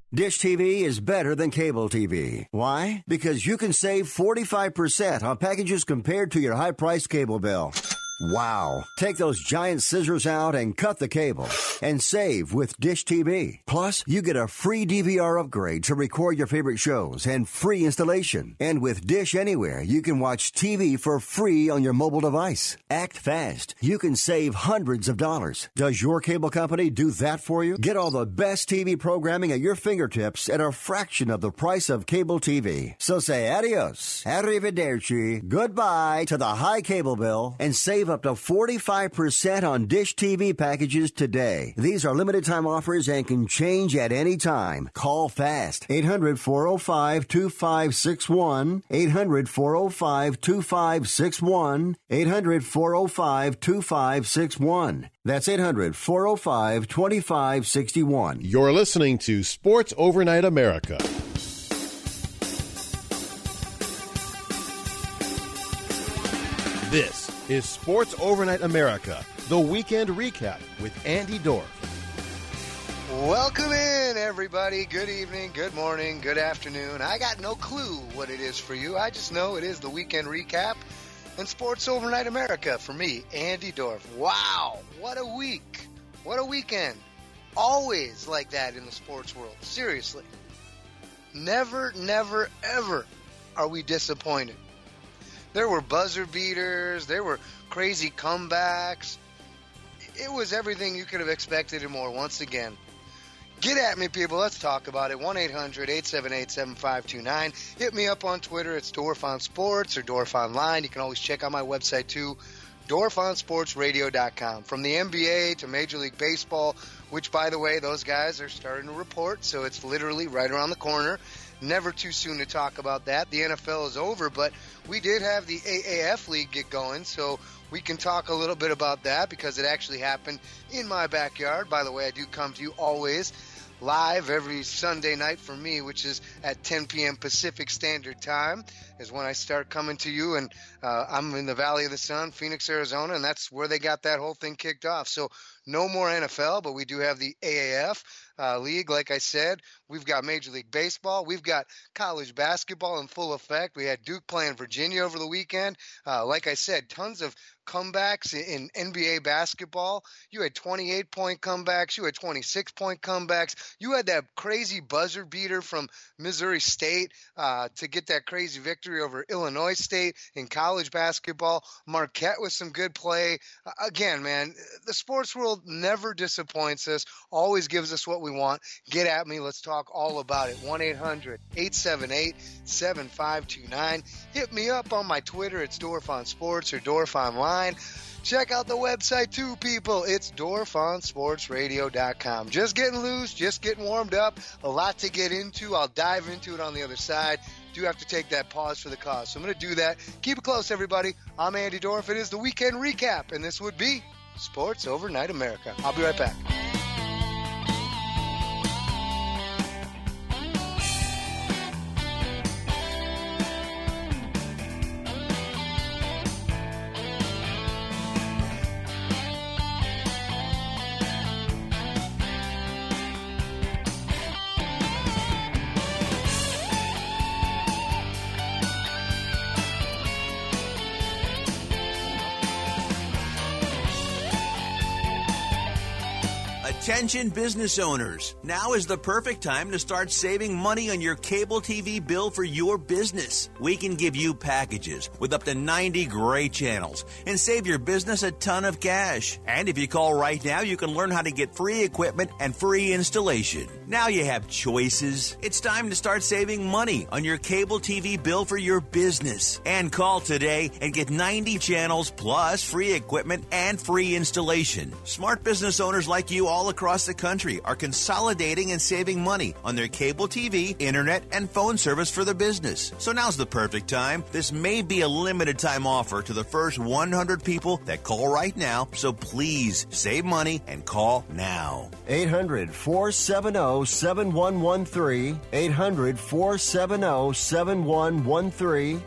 Dish TV is better than cable TV. Why? Because you can save 45% on packages compared to your high-priced cable bill. Wow. Take those giant scissors out and cut the cable and save with Dish TV. Plus, you get a free DVR upgrade to record your favorite shows and free installation. And with Dish Anywhere, you can watch TV for free on your mobile device. Act fast. You can save hundreds of dollars. Does your cable company do that for you? Get all the best TV programming at your fingertips at a fraction of the price of cable TV. So say adios, arrivederci, goodbye to the high cable bill and save up to 45% on Dish TV packages today. These are limited time offers and can change at any time. Call fast. 800-405-2561. 800-405-2561. 800-405-2561. That's 800-405-2561. You're listening to Sports Overnight America. This is Sports Overnight America, the weekend recap with Andy Dorff. Welcome in, everybody. Good evening, good morning, good afternoon. I got no clue what it is for you. I just know it is the weekend recap and Sports Overnight America for me, Andy Dorff. Wow, what a week. What a weekend. Always like that in the sports world. Seriously. Never, never, ever are we disappointed. There were buzzer beaters. There were crazy comebacks. It was everything you could have expected and more once again. Get at me, people. Let's talk about it. 1-800-878-7529. Hit me up on Twitter. It's Dorff on Sports or Dorff Online. You can always check out my website, too, DorffOnSportsRadio.com. From the NBA to Major League Baseball, which, by the way, those guys are starting to report, so it's literally right around the corner. Never too soon to talk about that. The NFL is over, but we did have the AAF League get going, so we can talk a little bit about that because it actually happened in my backyard. By the way, I do come to you always live every Sunday night for me, which is at 10 p.m. Pacific Standard Time is when I start coming to you. And I'm in the Valley of the Sun, Phoenix, Arizona, and that's where they got that whole thing kicked off. So no more NFL, but we do have the AAF League. Like I said, we've got Major League Baseball. We've got college basketball in full effect. We had Duke playing Virginia over the weekend. Like I said, tons of comebacks in NBA basketball. You had 28-point comebacks. You had 26-point comebacks. You had that crazy buzzer beater from Missouri State to get that crazy victory over Illinois State in college basketball. Marquette with some good play. Again, man, the sports world never disappoints us, always gives us what we want. Get at me. Let's talk all about it. 1-800-878-7529. Hit me up on my Twitter. It's Dorff on Sports or Dorff Online. Check out the website too, people. It's DorffOnSportsRadio.com. Just getting loose, just getting warmed up. A lot to get into. I'll dive into it on the other side. Do have to take that pause for the cause. So I'm going to do that. Keep it close, everybody. I'm Andy Dorff. It is the weekend recap, and this would be Sports Overnight America. I'll be right back. Attention business owners, now is the perfect time to start saving money on your cable TV bill for your business. We can give you packages with up to 90 great channels and save your business a ton of cash. And if you call right now, you can learn how to get free equipment and free installation. Now you have choices. It's time to start saving money on your cable TV bill for your business. And call today and get 90 channels plus free equipment and free installation. Smart business owners like you all across the country are consolidating and saving money on their cable TV, internet, and phone service for their business. So now's the perfect time. This may be a limited time offer to the first 100 people that call right now, so please save money and call now. 800-470-7113. 800-470-7113.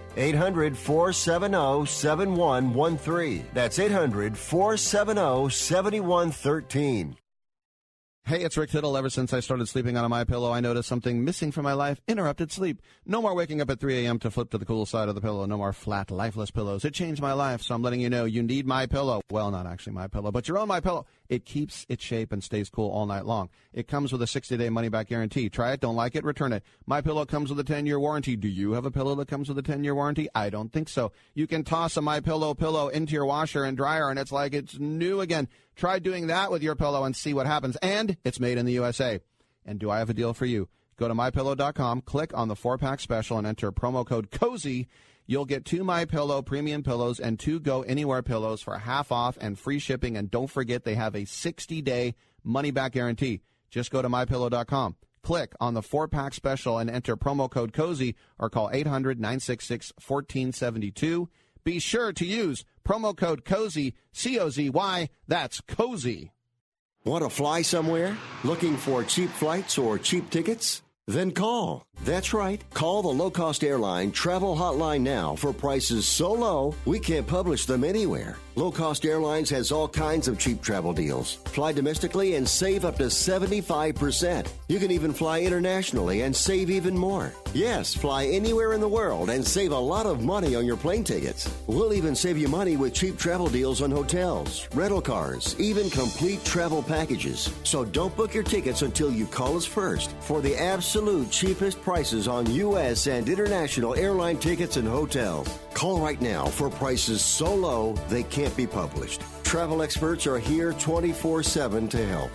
800-470-7113. That's 800-470-7113. Hey, it's Rick Tittle. Ever since I started sleeping on a MyPillow, I noticed something missing from my life: interrupted sleep. No more waking up at 3 a.m. to flip to the cool side of the pillow. No more flat, lifeless pillows. It changed my life, so I'm letting you know you need MyPillow. Well, not actually MyPillow, but your own MyPillow. It keeps its shape and stays cool all night long. It comes with a 60-day money-back guarantee. Try it, don't like it, return it. MyPillow comes with a 10-year warranty. Do you have a pillow that comes with a 10-year warranty? I don't think so. You can toss a MyPillow pillow into your washer and dryer, and it's like it's new again. Try doing that with your pillow and see what happens. And it's made in the USA. And do I have a deal for you? Go to MyPillow.com, click on the 4-pack special, and enter promo code COZY. You'll get 2 MyPillow premium pillows and 2 Go Anywhere pillows for half off and free shipping. And don't forget, they have a 60-day money-back guarantee. Just go to MyPillow.com, click on the 4-pack special, and enter promo code COZY or call 800-966-1472. Be sure to use promo code COZY, C-O-Z-Y. That's COZY. Want to fly somewhere? Looking for cheap flights or cheap tickets? Then call. That's right. Call the low-cost airline travel hotline now for prices so low we can't publish them anywhere. Low-cost airlines has all kinds of cheap travel deals. Fly domestically and save up to 75%. You can even fly internationally and save even more. Yes, fly anywhere in the world and save a lot of money on your plane tickets. We'll even save you money with cheap travel deals on hotels, rental cars, even complete travel packages. So don't book your tickets until you call us first for the absolute cheapest prices on U.S. and international airline tickets and hotels. Call right now for prices so low they can't be published. Travel experts are here 24/7 to help.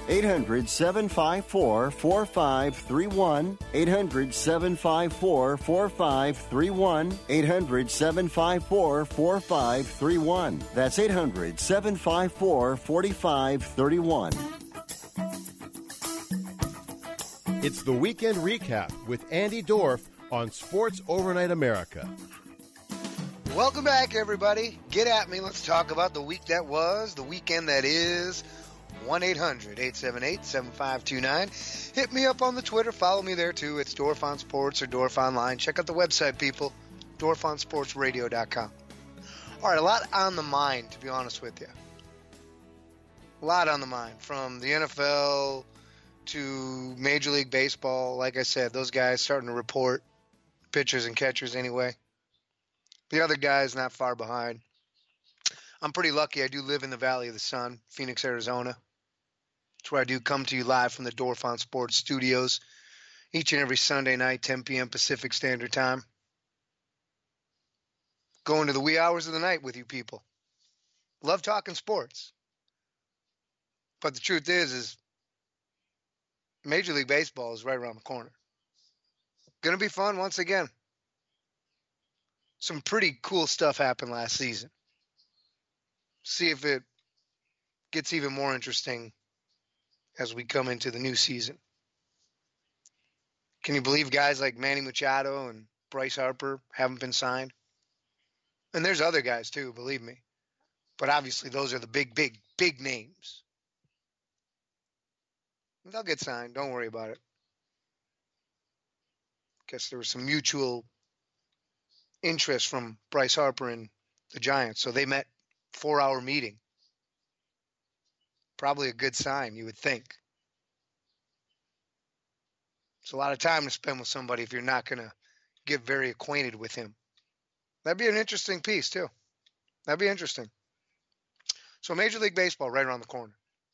800-754-4531. 800-754-4531. 800-754-4531. That's 800-754-4531. It's the Weekend Recap with Andy Dorff on Sports Overnight America. Welcome back, everybody. Get at me. Let's talk about the week that was, the weekend that is. 1-800-878-7529. Hit me up on the Twitter. Follow me there, too. It's Dorff on Sports or Dorff Online. Check out the website, people. DorffOnSportsRadio.com. All right, a lot on the mind, to be honest with you. A lot on the mind. From the NFL to Major League Baseball. Like I said, those guys starting to report. Pitchers and catchers, anyway. The other guys not far behind. I'm pretty lucky. I do live in the Valley of the Sun, Phoenix, Arizona. It's where I do come to you live from the Dorff on Sports studios each and every Sunday night, 10 p.m. Pacific Standard Time. Going to the wee hours of the night with you people. Love talking sports. But the truth is Major League Baseball is right around the corner. Going to be fun once again. Some pretty cool stuff happened last season. See if it gets even more interesting as we come into the new season. Can you believe guys like Manny Machado and Bryce Harper haven't been signed? And there's other guys too, believe me. But obviously those are the big names. They'll get signed. Don't worry about it. Guess there was some mutual interest from Bryce Harper and the Giants. So they met, 4-hour meeting. Probably a good sign, you would think. It's a lot of time to spend with somebody if you're not going to get very acquainted with him. That'd be an interesting piece, too. That'd be interesting. So Major League Baseball right around the corner.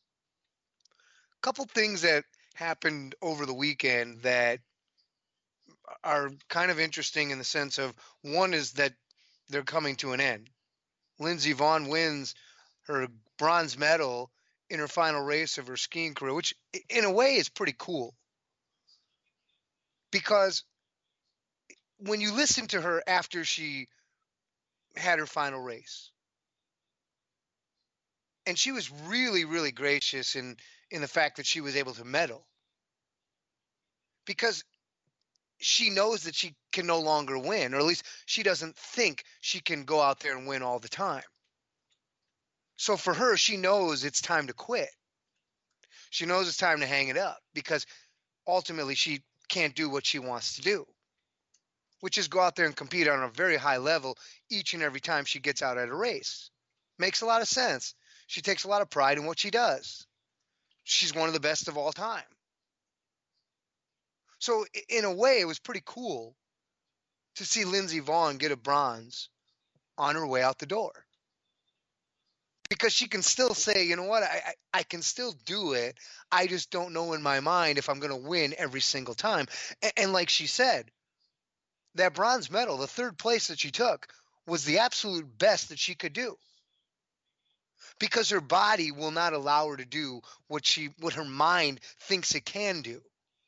A couple things that happened over the weekend that are kind of interesting in the sense of, one is that they're coming to an end. Lindsey Vonn wins her bronze medal in her final race of her skiing career, which in a way is pretty cool. Because when you listen to her after she had her final race, and she was really, really gracious in the fact that she was able to medal. Because she knows that she can no longer win, or at least she doesn't think she can go out there and win all the time. So for her, she knows it's time to quit. She knows it's time to hang it up because ultimately she can't do what she wants to do, which is go out there and compete on a very high level each and every time she gets out at a race. Makes a lot of sense. She takes a lot of pride in what she does. she's one of the best of all time. So in a way, it was pretty cool to see Lindsey Vonn get a bronze on her way out the door. Because she can still say, you know what, I can still do it. I just don't know in my mind if I'm going to win every single time. And like she said, that bronze medal, the third place that she took, was the absolute best that she could do. Because her body will not allow her to do what her mind thinks it can do.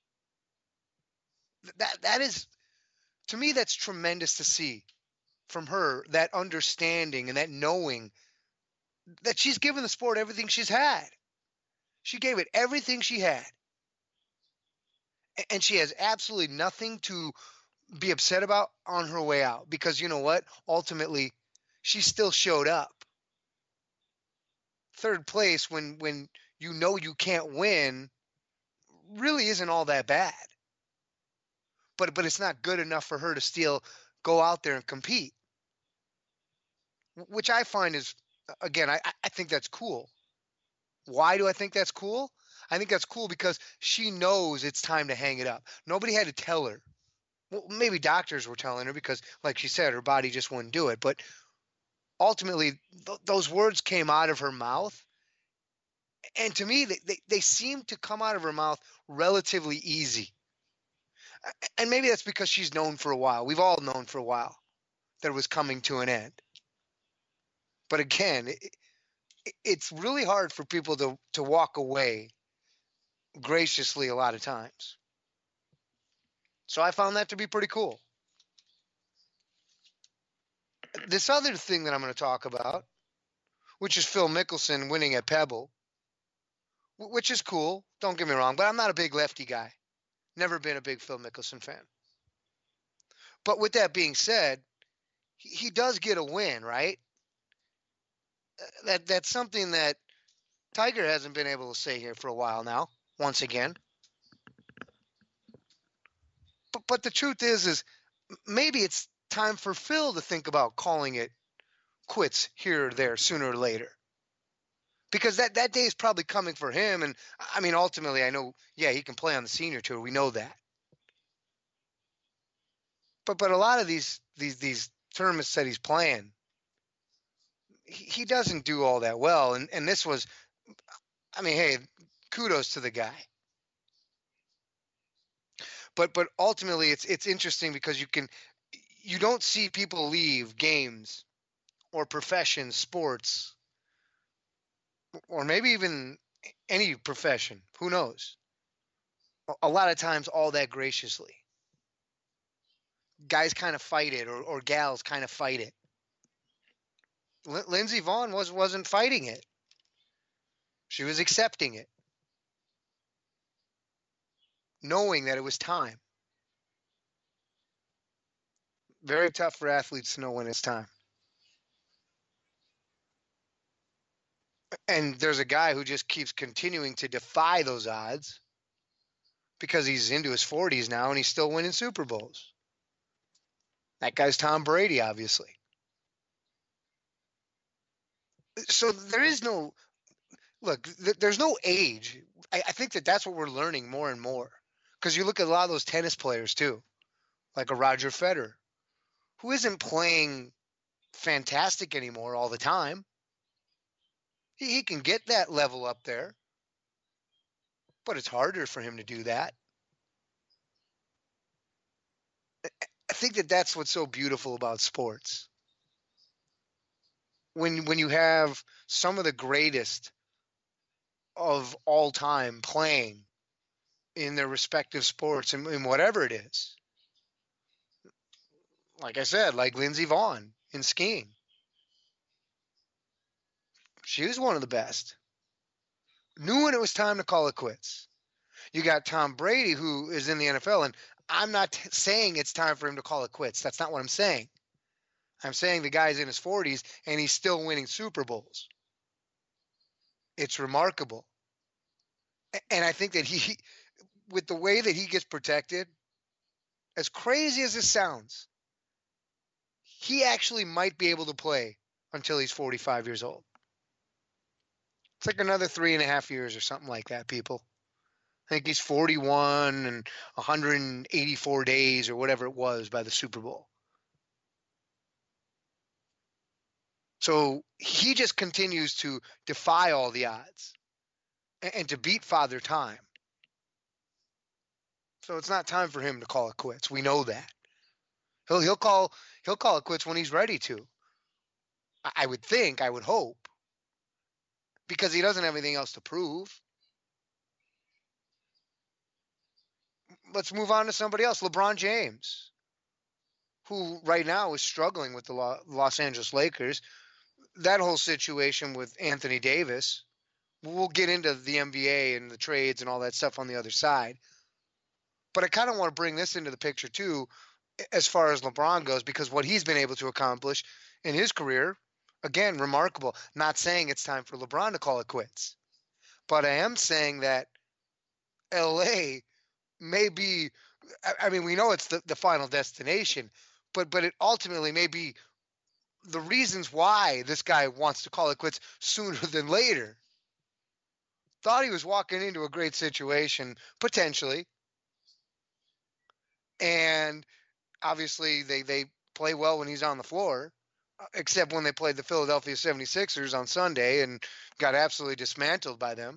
That is, to me, that's tremendous to see from her, that understanding and that knowing that she's given the sport everything she's had. She gave it everything she had. And she has absolutely nothing to be upset about on her way out, because you know what? Ultimately, she still showed up. Third place when you know you can't win really isn't all that bad. But it's not good enough for her to still go out there and compete, which I find is, again, I think that's cool. Why do I think that's cool? I think that's cool because she knows it's time to hang it up. Nobody had to tell her. Well, maybe doctors were telling her because, like she said, her body just wouldn't do it. But ultimately, those words came out of her mouth. And to me, they seem to come out of her mouth relatively easy. And maybe that's because she's known for a while. We've all known for a while that it was coming to an end. But again, it's really hard for people to walk away graciously a lot of times. So I found that to be pretty cool. This other thing that I'm going to talk about, which is Phil Mickelson winning at Pebble, which is cool. Don't get me wrong, but I'm not a big lefty guy. Never been a big Phil Mickelson fan. But with that being said, he does get a win, right? That's something that Tiger hasn't been able to say here for a while now, once again. But the truth is maybe it's time for Phil to think about calling it quits here or there sooner or later. Because that day is probably coming for him. And I mean, ultimately, I know, yeah, he can play on the senior tour. We know that. But a lot of these tournaments that he's playing, he doesn't do all that well. And this was, I mean, hey, kudos to the guy. But ultimately, it's interesting because you don't see people leave games or professions, sports, or maybe even any profession. Who knows? A lot of times, all that graciously. Guys kind of fight it, or gals kind of fight it. Lindsey Vonn wasn't fighting it. She was accepting it, knowing that it was time. Very tough for athletes to know when it's time. And there's a guy who just keeps continuing to defy those odds because he's into his 40s now and he's still winning Super Bowls. That guy's Tom Brady, obviously. So there is no, look, there's no age. I think that's what we're learning more and more. Because you look at a lot of those tennis players too, like a Roger Federer, who isn't playing fantastic anymore all the time. He can get that level up there, but it's harder for him to do that. I think that's what's so beautiful about sports. When you have some of the greatest of all time playing in their respective sports and in whatever it is. Like I said, like Lindsey Vonn in skiing. She was one of the best. Knew when it was time to call it quits. You got Tom Brady, who is in the NFL, and I'm not saying it's time for him to call it quits. That's not what I'm saying. I'm saying the guy's in his 40s, and he's still winning Super Bowls. It's remarkable. And I think that he, with the way that he gets protected, as crazy as this sounds, he actually might be able to play until he's 45 years old. It's like another 3.5 years or something like that, people. I think he's 41 and 184 days or whatever it was by the Super Bowl. So he just continues to defy all the odds and to beat Father Time. So it's not time for him to call it quits. We know that. He'll call it quits when he's ready to. I would think, I would hope, because he doesn't have anything else to prove. Let's move on to somebody else. LeBron James, who right now is struggling with the Los Angeles Lakers. That whole situation with Anthony Davis, we'll get into the NBA and the trades and all that stuff on the other side. But I kind of want to bring this into the picture too, as far as LeBron goes, because what he's been able to accomplish in his career, again, remarkable. Not saying it's time for LeBron to call it quits, but I am saying that LA may be, I mean, we know it's the final destination, but it ultimately may be the reasons why this guy wants to call it quits sooner than later. Thought he was walking into a great situation, potentially. And obviously they play well when he's on the floor, except when they played the Philadelphia 76ers on Sunday and got absolutely dismantled by them.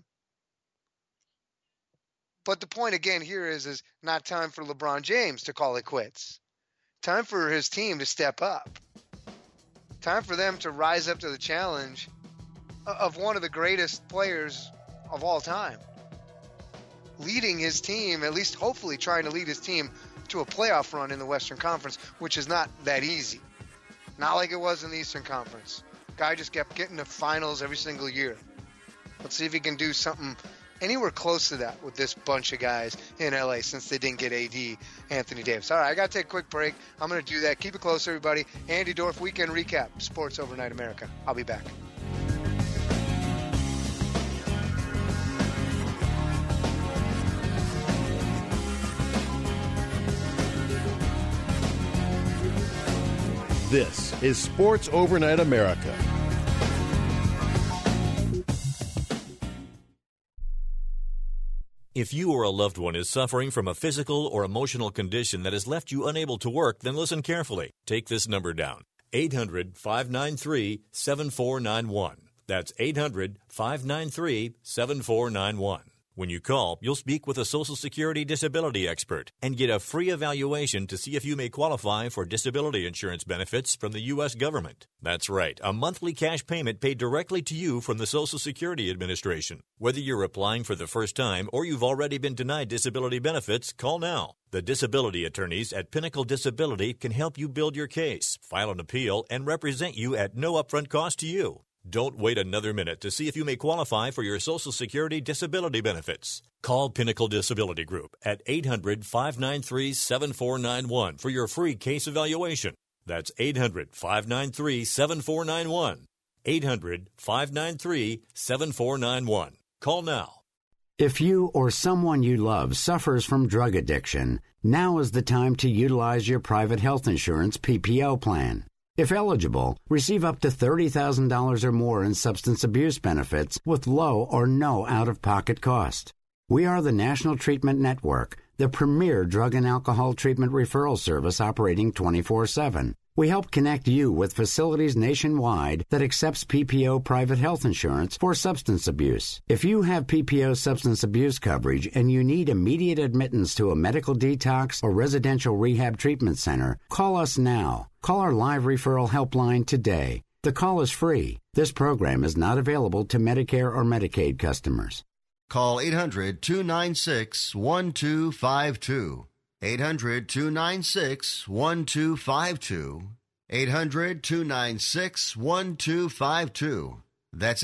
But the point again here is not time for LeBron James to call it quits. Time for his team to step up. Time for them to rise up to the challenge of one of the greatest players of all time. Leading his team, at least hopefully trying to lead his team to a playoff run in the Western Conference, which is not that easy. Not like it was in the Eastern Conference. Guy just kept getting to finals every single year. Let's see if he can do something anywhere close to that with this bunch of guys in LA since they didn't get AD Anthony Davis. All right, I got to take a quick break. I'm going to do that. Keep it close, everybody. Andy Dorf, Weekend Recap, Sports Overnight America. I'll be back. This is Sports Overnight America. If you or a loved one is suffering from a physical or emotional condition that has left you unable to work, then listen carefully. Take this number down, 800-593-7491. That's 800-593-7491. When you call, you'll speak with a Social Security disability expert and get a free evaluation to see if you may qualify for disability insurance benefits from the U.S. government. That's right, a monthly cash payment paid directly to you from the Social Security Administration. Whether you're applying for the first time or you've already been denied disability benefits, call now. The disability attorneys at Pinnacle Disability can help you build your case, file an appeal, and represent you at no upfront cost to you. Don't wait another minute to see if you may qualify for your Social Security disability benefits. Call Pinnacle Disability Group at 800-593-7491 for your free case evaluation. That's 800-593-7491. 800-593-7491. Call now. If you or someone you love suffers from drug addiction, now is the time to utilize your private health insurance PPO plan. If eligible, receive up to $30,000 or more in substance abuse benefits with low or no out-of-pocket cost. We are the National Treatment Network, the premier drug and alcohol treatment referral service operating 24/7. We help connect you with facilities nationwide that accepts PPO private health insurance for substance abuse. If you have PPO substance abuse coverage and you need immediate admittance to a medical detox or residential rehab treatment center, call us now. Call our live referral helpline today. The call is free. This program is not available to Medicare or Medicaid customers. Call 800-296-1252. 800-296-1252. 800-296-1252. That's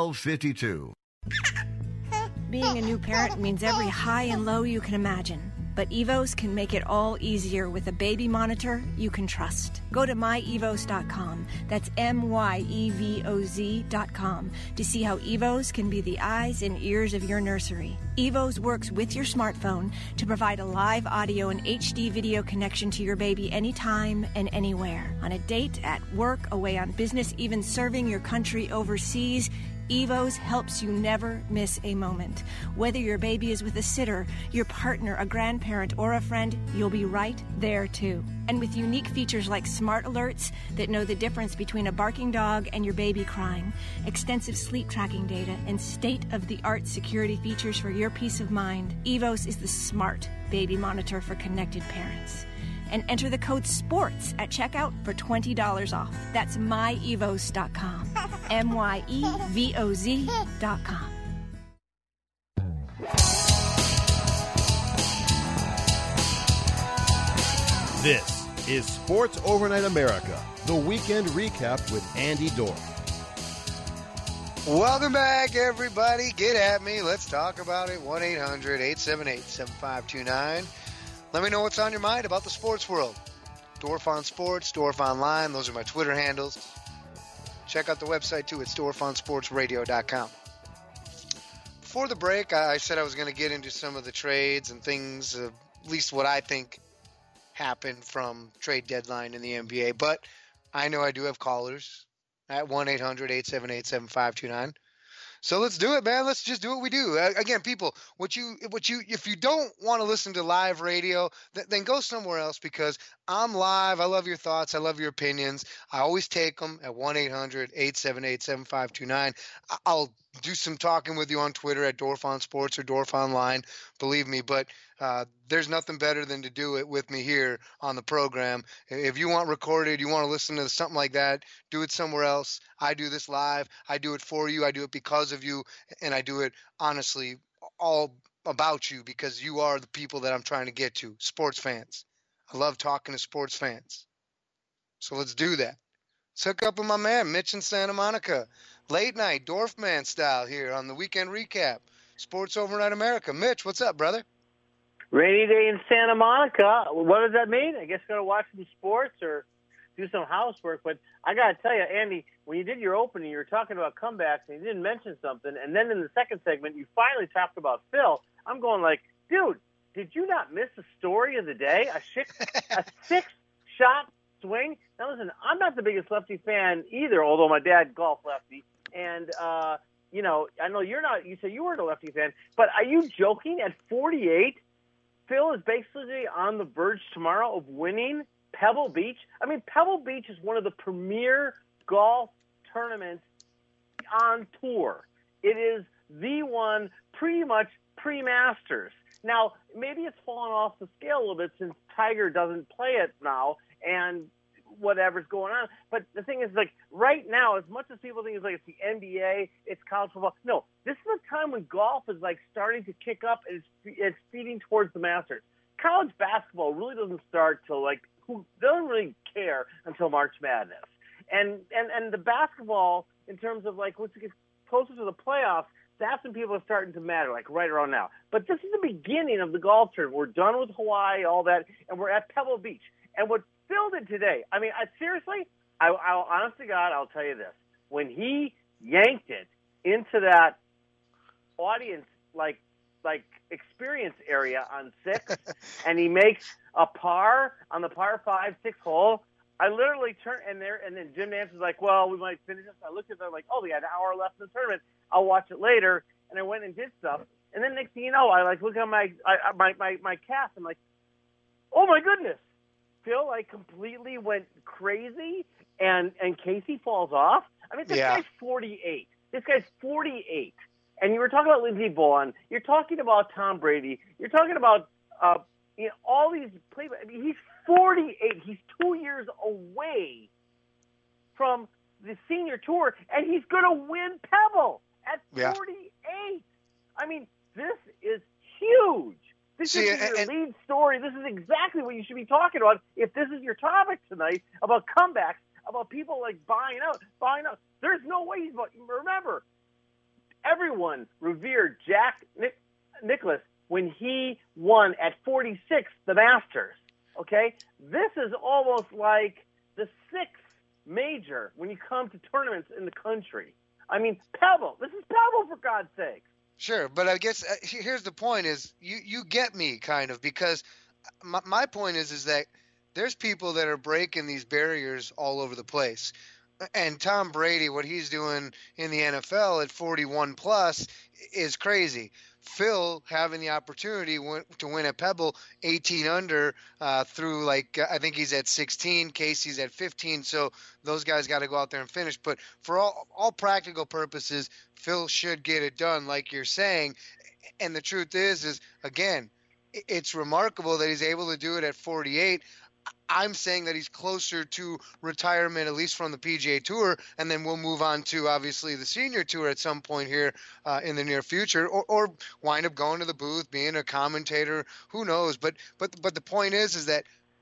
800-296-1252. Being a new parent means every high and low you can imagine. But Evos can make it all easier with a baby monitor you can trust. Go to myevos.com. That's MYEVOZ.com to see how Evos can be the eyes and ears of your nursery. Evos works with your smartphone to provide a live audio and HD video connection to your baby anytime and anywhere. On a date, at work, away on business, even serving your country overseas, Evos helps you never miss a moment. Whether your baby is with a sitter, your partner, a grandparent, or a friend, you'll be right there too. And with unique features like smart alerts that know the difference between a barking dog and your baby crying, extensive sleep tracking data, and state-of-the-art security features for your peace of mind, Evos is the smart baby monitor for connected parents. And enter the code SPORTS at checkout for $20 off. That's myevos.com. MYEVOZ.com. This is Sports Overnight America, the weekend recap with Andy Dorff. Welcome back, everybody. Get at me. Let's talk about it. 1-800-878-7529. Let me know what's on your mind about the sports world. Dorff on Sports, Dorff Online. Those are my Twitter handles. Check out the website, too. It's DorffOnSportsRadio.com. Before the break, I said I was going to get into some of the trades and things, at least what I think happened from trade deadline in the NBA. But I know I do have callers at 1-800-878-7529. So let's do it, man. Let's just do what we do. Again, people, if you don't want to listen to live radio, then go somewhere else, because I'm live. I love your thoughts. I love your opinions. I always take them at 1-800-878-7529. I'll do some talking with you on Twitter at Dorff on Sports or Dorff Online, believe me. But there's nothing better than to do it with me here on the program. If you want recorded, you want to listen to something like that, do it somewhere else. I do this live. I do it for you. I do it because of you. And I do it, honestly, all about you, because you are the people that I'm trying to get to, sports fans. I love talking to sports fans. So let's do that. Let's hook up with my man, Mitch in Santa Monica. Late night, Dorfman style here on the weekend recap. Sports Overnight America. Mitch, what's up, brother? Rainy day in Santa Monica. What does that mean? I guess got to watch some sports or do some housework. But I got to tell you, Andy, when you did your opening, you were talking about comebacks, and you didn't mention something. And then in the second segment, you finally talked about Phil. I'm going like, dude, did you not miss the story of the day? A six-shot swing? Now, listen, I'm not the biggest lefty fan either, although my dad golfed lefty. And, you know, I know you're not – you say you weren't a lefty fan. But are you joking? At 48, Phil is basically on the verge tomorrow of winning Pebble Beach. I mean, Pebble Beach is one of the premier golf tournaments on tour. It is the one pretty much pre-Masters. Now, maybe it's fallen off the scale a little bit since Tiger doesn't play it now and whatever's going on. But the thing is, like, right now, as much as people think it's like it's the NBA, it's college football, no, this is a time when golf is, like, starting to kick up and it's feeding towards the Masters. College basketball really doesn't start till, like, who doesn't really care until March Madness. And the basketball, in terms of, like, once it gets closer to the playoffs, that's when people are starting to matter, like right around now. But this is the beginning of the golf tournament. We're done with Hawaii, all that, and we're at Pebble Beach. And what Phil did today, I mean, seriously, I'll honest to God, I'll tell you this. When he yanked it into that audience, like experience area on 6, and he makes a par on the par 5, 6 hole, I literally turned and then Jim Nance was like, well, we might finish this. I looked at them like, oh, we had an hour left in the tournament. I'll watch it later. And I went and did stuff. And then next thing you know, I like look at my cast. I'm like, oh my goodness. Phil like completely went crazy and Casey falls off. I mean, this guy's 48. This guy's 48. And you were talking about Lindsey Vonn. You're talking about Tom Brady. You're talking about all these players. I mean, he's 48. He's 2 years away from the senior tour, and he's going to win Pebble at 48. I mean, this is huge. This is your lead story. This is exactly what you should be talking about if this is your topic tonight, about comebacks, about people like buying out. There's no way he's about. Remember, everyone revered Jack Nicklaus when he won at 46 the Masters. Okay? This is almost like the sixth major when you come to tournaments in the country. I mean, Pebble. This is Pebble, for God's sake. Sure, but I guess here's the point is you get me kind of, because my point is that there's people that are breaking these barriers all over the place. And Tom Brady, what he's doing in the NFL at 41 plus is crazy. Phil having the opportunity to win at Pebble 18 under through I think he's at 16, Casey's at 15, so those guys got to go out there and finish. But for all practical purposes, Phil should get it done, like you're saying. And the truth is again, it's remarkable that he's able to do it at 48. I'm saying that he's closer to retirement, at least from the PGA Tour, and then we'll move on to obviously the Senior Tour at some point here in the near future, or wind up going to the booth, being a commentator. Who knows? But the point is that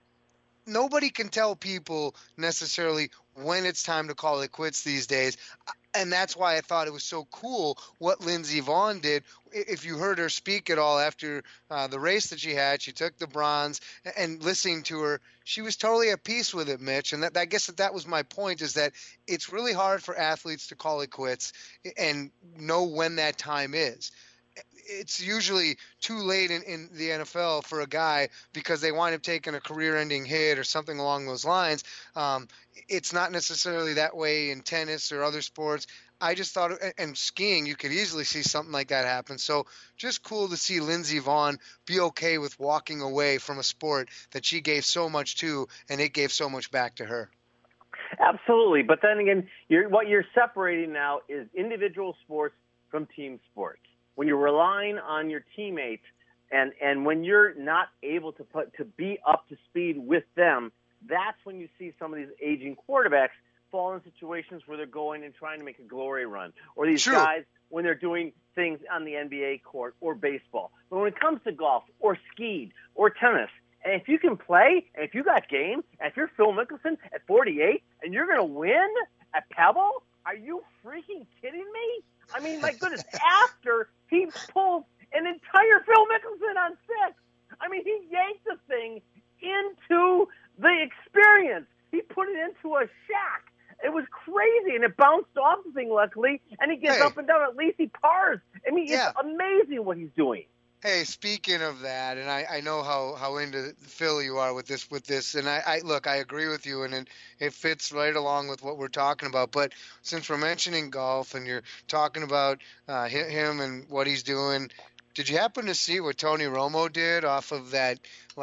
nobody can tell people necessarily when it's time to call it quits these days. And that's why I thought it was so cool what Lindsey Vonn did. If you heard her speak at all after the race that she had, she took the bronze, and listening to her, she was totally at peace with it, Mitch. And I guess that was my point, is that it's really hard for athletes to call it quits and know when that time is. It's usually too late in the NFL for a guy because they wind up taking a career-ending hit or something along those lines. It's not necessarily that way in tennis or other sports. I just thought, and skiing, you could easily see something like that happen. So just cool to see Lindsey Vonn be okay with walking away from a sport that she gave so much to, and it gave so much back to her. Absolutely. But then again, what you're separating now is individual sports from team sports. When you're relying on your teammates and when you're not able to be up to speed with them, that's when you see some of these aging quarterbacks fall in situations where they're going and trying to make a glory run, or these guys when they're doing things on the NBA court or baseball. But when it comes to golf or skiing or tennis, and if you can play, and if you got game, and if you're Phil Mickelson at 48 and you're going to win at Pebble, are you freaking kidding me? I mean, my goodness, after he pulled an entire Phil Mickelson on 6. I mean, he yanked the thing into the experience. He put it into a shack. It was crazy, and it bounced off the thing, luckily, and he gets up and down. At least he pars. I mean, it's amazing what he's doing. Hey, speaking of that, and I know how into Phil you are with this, and I look, I agree with you, and it fits right along with what we're talking about. But since we're mentioning golf, and you're talking about him and what he's doing, did you happen to see what Tony Romo did off of that?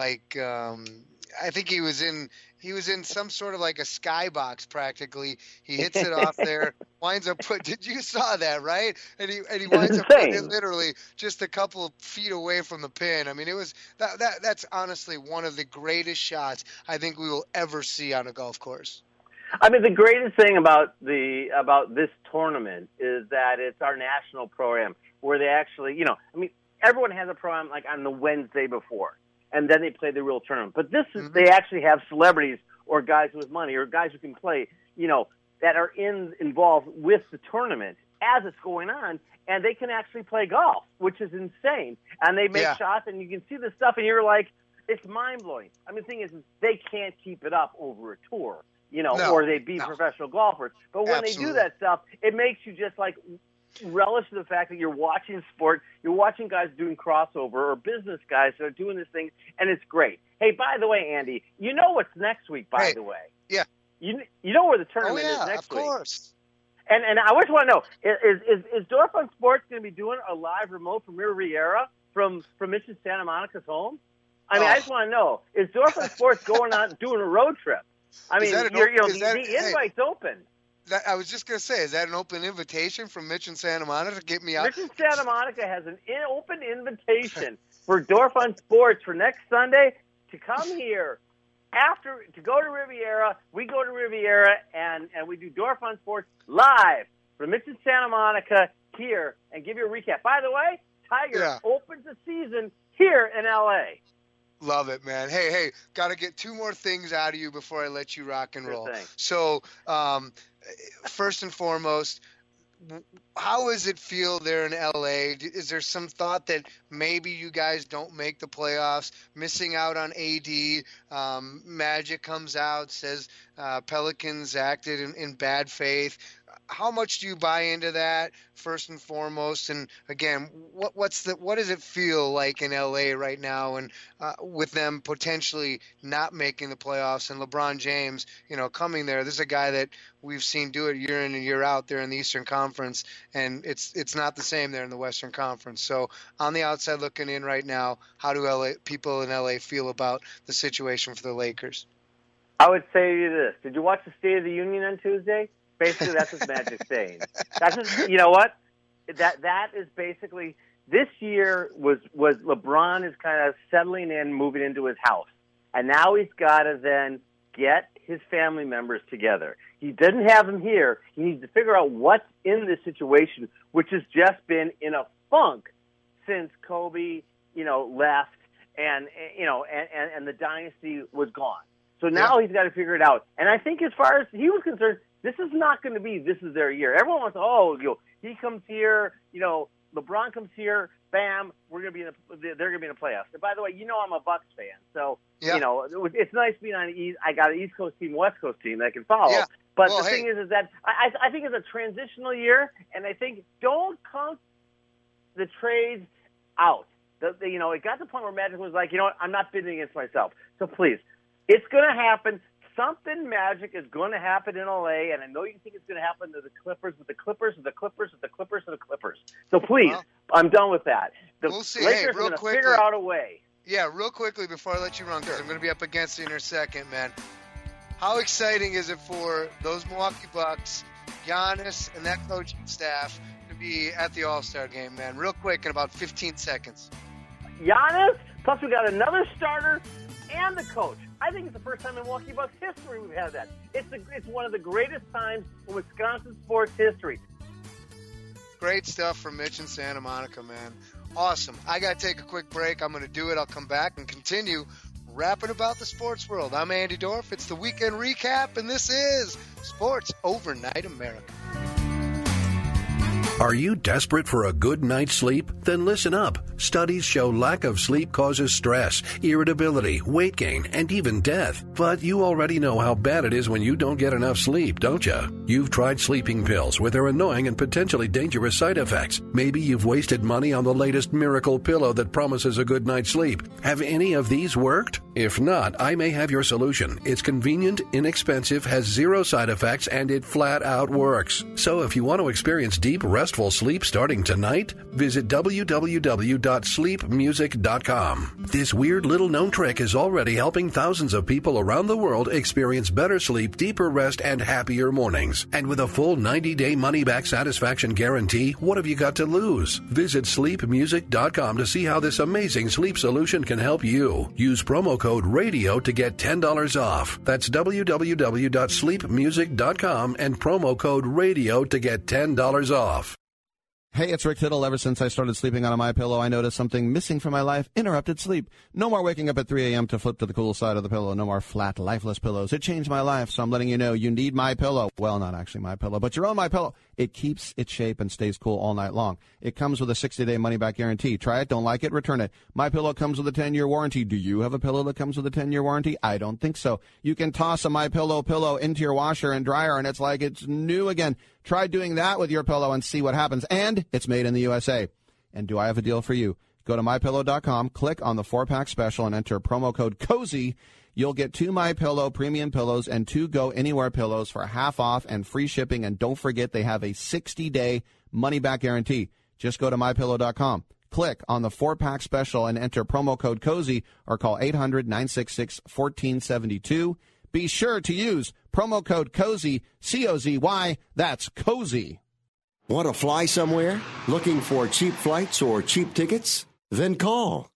I think he was in some sort of like a skybox practically. He hits it off there, winds up did you saw that, right? And he winds up putting it literally just a couple of feet away from the pin. I mean, it was that's honestly one of the greatest shots I think we will ever see on a golf course. I mean, the greatest thing about this tournament is that it's our national program where they actually, everyone has a program like on the Wednesday before, and then they play the real tournament. But this is, they actually have celebrities or guys with money or guys who can play, that are involved with the tournament as it's going on, and they can actually play golf, which is insane. And they make shots, and you can see the stuff, and you're like, it's mind-blowing. I mean, the thing is they can't keep it up over a tour, or they be professional golfers. But when they do that stuff, it makes you just like relish the fact that you're watching sport, you're watching guys doing crossover or business guys that are doing this thing, and it's great. Hey, by the way, Andy, you know what's next week, by the way? Yeah. You know where the tournament is next week? Of course. And I just want to know, is Dorf on Sports going to be doing a live remote from Riviera from Mission Santa Monica's home? I mean, I just want to know, is Dorf on Sports going on doing a road trip? I mean, the invite's open. I was just going to say, is that an open invitation from Mitch in Santa Monica to get me out? Mitch in Santa Monica has an open invitation for Dorf on Sports for next Sunday to come here. To go to Riviera, we go to Riviera, and we do Dorf on Sports live from Mitch in Santa Monica here and give you a recap. By the way, Tiger opens the season here in L.A. Love it, man. Hey, got to get two more things out of you before I let you rock and roll. So, first and foremost, how does it feel there in LA? Is there some thought that maybe you guys don't make the playoffs, missing out on AD? Magic comes out, says Pelicans acted in bad faith. How much do you buy into that, first and foremost? And again, what does it feel like in LA right now, and with them potentially not making the playoffs and LeBron James, coming there? This is a guy that we've seen do it year in and year out there in the Eastern Conference, and it's not the same there in the Western Conference. So on the outside looking in right now, how do people in LA feel about the situation for the Lakers? I would say to you this: did you watch the State of the Union on Tuesday? Basically, that's what Magic's saying. That's just, you know what? That is basically, this year was LeBron is kind of settling in, moving into his house. And now he's got to then get his family members together. He doesn't have them here. He needs to figure out what's in this situation, which has just been in a funk since Kobe, left and the dynasty was gone. So now he's got to figure it out. And I think as far as he was concerned, this is not going to be, this is their year. Everyone wants, he comes here, LeBron comes here, bam, they're going to be in the playoffs. And by the way, I'm a Bucks fan, so it's nice being on the East. I got an East Coast team, West Coast team that I can follow. Yeah. But the thing is that I think it's a transitional year, and I think don't count the trades out. It got to the point where Magic was like, I'm not bidding against myself. So please, it's going to happen. Something magic is going to happen in LA, and I know you think it's going to happen to the Clippers, with the Clippers, with the Clippers, with the Clippers, with the Clippers. So please, I'm done with that. We'll see. Lakers are going to figure out a way. Yeah, real quickly before I let you run, because I'm going to be up against it in a second, man. How exciting is it for those Milwaukee Bucks, Giannis, and that coaching staff to be at the All-Star game, man? Real quick, in about 15 seconds. Giannis, plus we got another starter and the coach. I think it's the first time in Milwaukee Bucks history we've had that. It's one of the greatest times in Wisconsin sports history. Great stuff from Mitch in Santa Monica, man. Awesome. I got to take a quick break. I'm going to do it. I'll come back and continue rapping about the sports world. I'm Andy Dorff. It's the Weekend Recap, and this is Sports Overnight America. Are you desperate for a good night's sleep? Then listen up. Studies show lack of sleep causes stress, irritability, weight gain, and even death. But you already know how bad it is when you don't get enough sleep, don't you? You've tried sleeping pills with their annoying and potentially dangerous side effects. Maybe you've wasted money on the latest miracle pillow that promises a good night's sleep. Have any of these worked? If not, I may have your solution. It's convenient, inexpensive, has zero side effects, and it flat out works. So if you want to experience deep, restful sleep starting tonight, visit www.sleepmusic.com. This weird little known trick is already helping thousands of people around the world experience better sleep, deeper rest, and happier mornings. And with a full 90-day money-back satisfaction guarantee, what have you got to lose? Visit sleepmusic.com to see how this amazing sleep solution can help you. Use promo code RADIO to get $10 off. That's www.sleepmusic.com and promo code RADIO to get $10 off. Hey, it's Rick Tittle. Ever since I started sleeping on a MyPillow, I noticed something missing from my life: interrupted sleep. No more waking up at 3 a.m. to flip to the cool side of the pillow. No more flat, lifeless pillows. It changed my life, so I'm letting you know you need MyPillow. Well, not actually MyPillow, but your own MyPillow. It keeps its shape and stays cool all night long. It comes with a 60-day money-back guarantee. Try it, don't like it, return it. MyPillow comes with a 10-year warranty. Do you have a pillow that comes with a 10-year warranty? I don't think so. You can toss a MyPillow pillow into your washer and dryer, and it's like it's new again. Try doing that with your pillow and see what happens. And it's made in the USA. And do I have a deal for you? Go to MyPillow.com, click on the 4-pack special, and enter promo code COZY. You'll get 2 MyPillow premium pillows and 2 Go Anywhere pillows for half off and free shipping. And don't forget, they have a 60-day money-back guarantee. Just go to MyPillow.com, click on the 4-pack special, and enter promo code COZY, or call 800-966-1472. Be sure to use promo code COZY, C-O-Z-Y, that's COZY. Want to fly somewhere? Looking for cheap flights or cheap tickets? Then call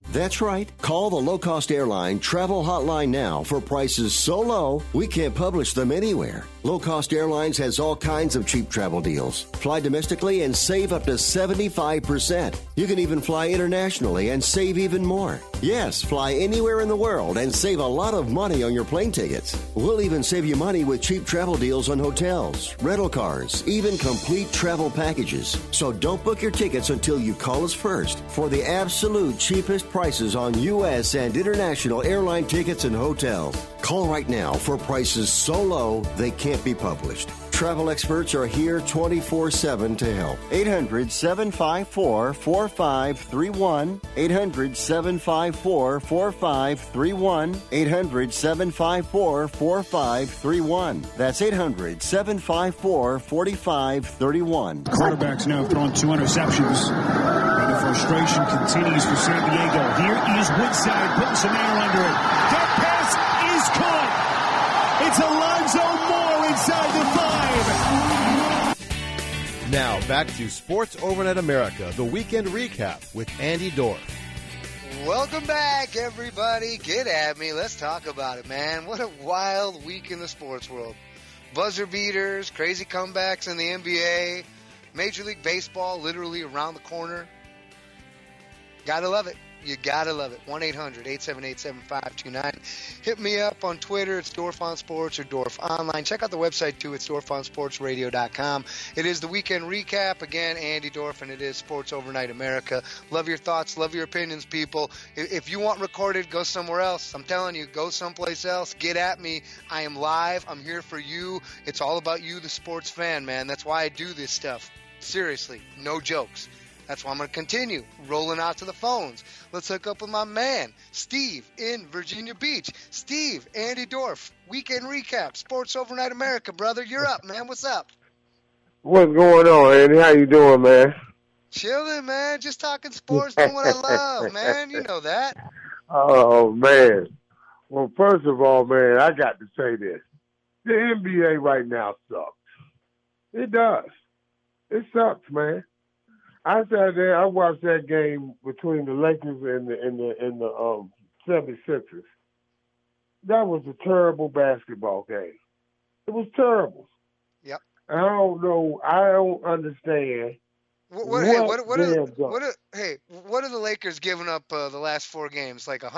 That's right. Call the low-cost airline travel hotline now for prices so low we can't publish them anywhere. Low Cost Airlines has all kinds of cheap travel deals. Fly domestically and save up to 75%. You can even fly internationally and save even more. Yes, fly anywhere in the world and save a lot of money on your plane tickets. We'll even save you money with cheap travel deals on hotels, rental cars, even complete travel packages. So don't book your tickets until you call us first for the absolute cheapest prices on U.S. and international airline tickets and hotels. Call right now for prices so low they can't be published. Travel experts are here 24/7 to help. 800-754-4531. 800-754-4531. 800-754-4531. That's 800-754-4531. Quarterbacks now throwing 2 interceptions. And the frustration continues for San Diego. Here is Woodside putting some air under it. That pass is caught. It's Alonzo Moore inside the 5. Now, back to Sports Overnight America, the weekend recap with Andy Dorff. Welcome back, everybody. Get at me. Let's talk about it, man. What a wild week in the sports world. Buzzer beaters, crazy comebacks in the NBA, Major League Baseball literally around the corner. Gotta love it. You gotta love it. 1-800-878-7529. Hit me up on Twitter. It's Dorff on Sports or Dorff Online. Check out the website, too. It's DorffOnSportsRadio.com. It is the weekend recap. Again, Andy Dorff, and it is Sports Overnight America. Love your thoughts. Love your opinions, people. If you want recorded, go somewhere else. I'm telling you, go someplace else. Get at me. I am live. I'm here for you. It's all about you, the sports fan, man. That's why I do this stuff. Seriously. No jokes. That's why I'm going to continue rolling out to the phones. Let's hook up with my man, Steve, in Virginia Beach. Steve, Andy Dorff, weekend recap, Sports Overnight America, brother. You're up, man. What's up? What's going on, Andy? How you doing, man? Chilling, man. Just talking sports, doing what I love, man. You know that. Oh, man. Well, first of all, man, I got to say this. The NBA right now sucks. It does. It sucks, man. I sat there. I watched that game between the Lakers and the 76ers. That was a terrible basketball game. It was terrible. Yep. I don't know. I don't understand. What are the Lakers giving up the last 4 games? Like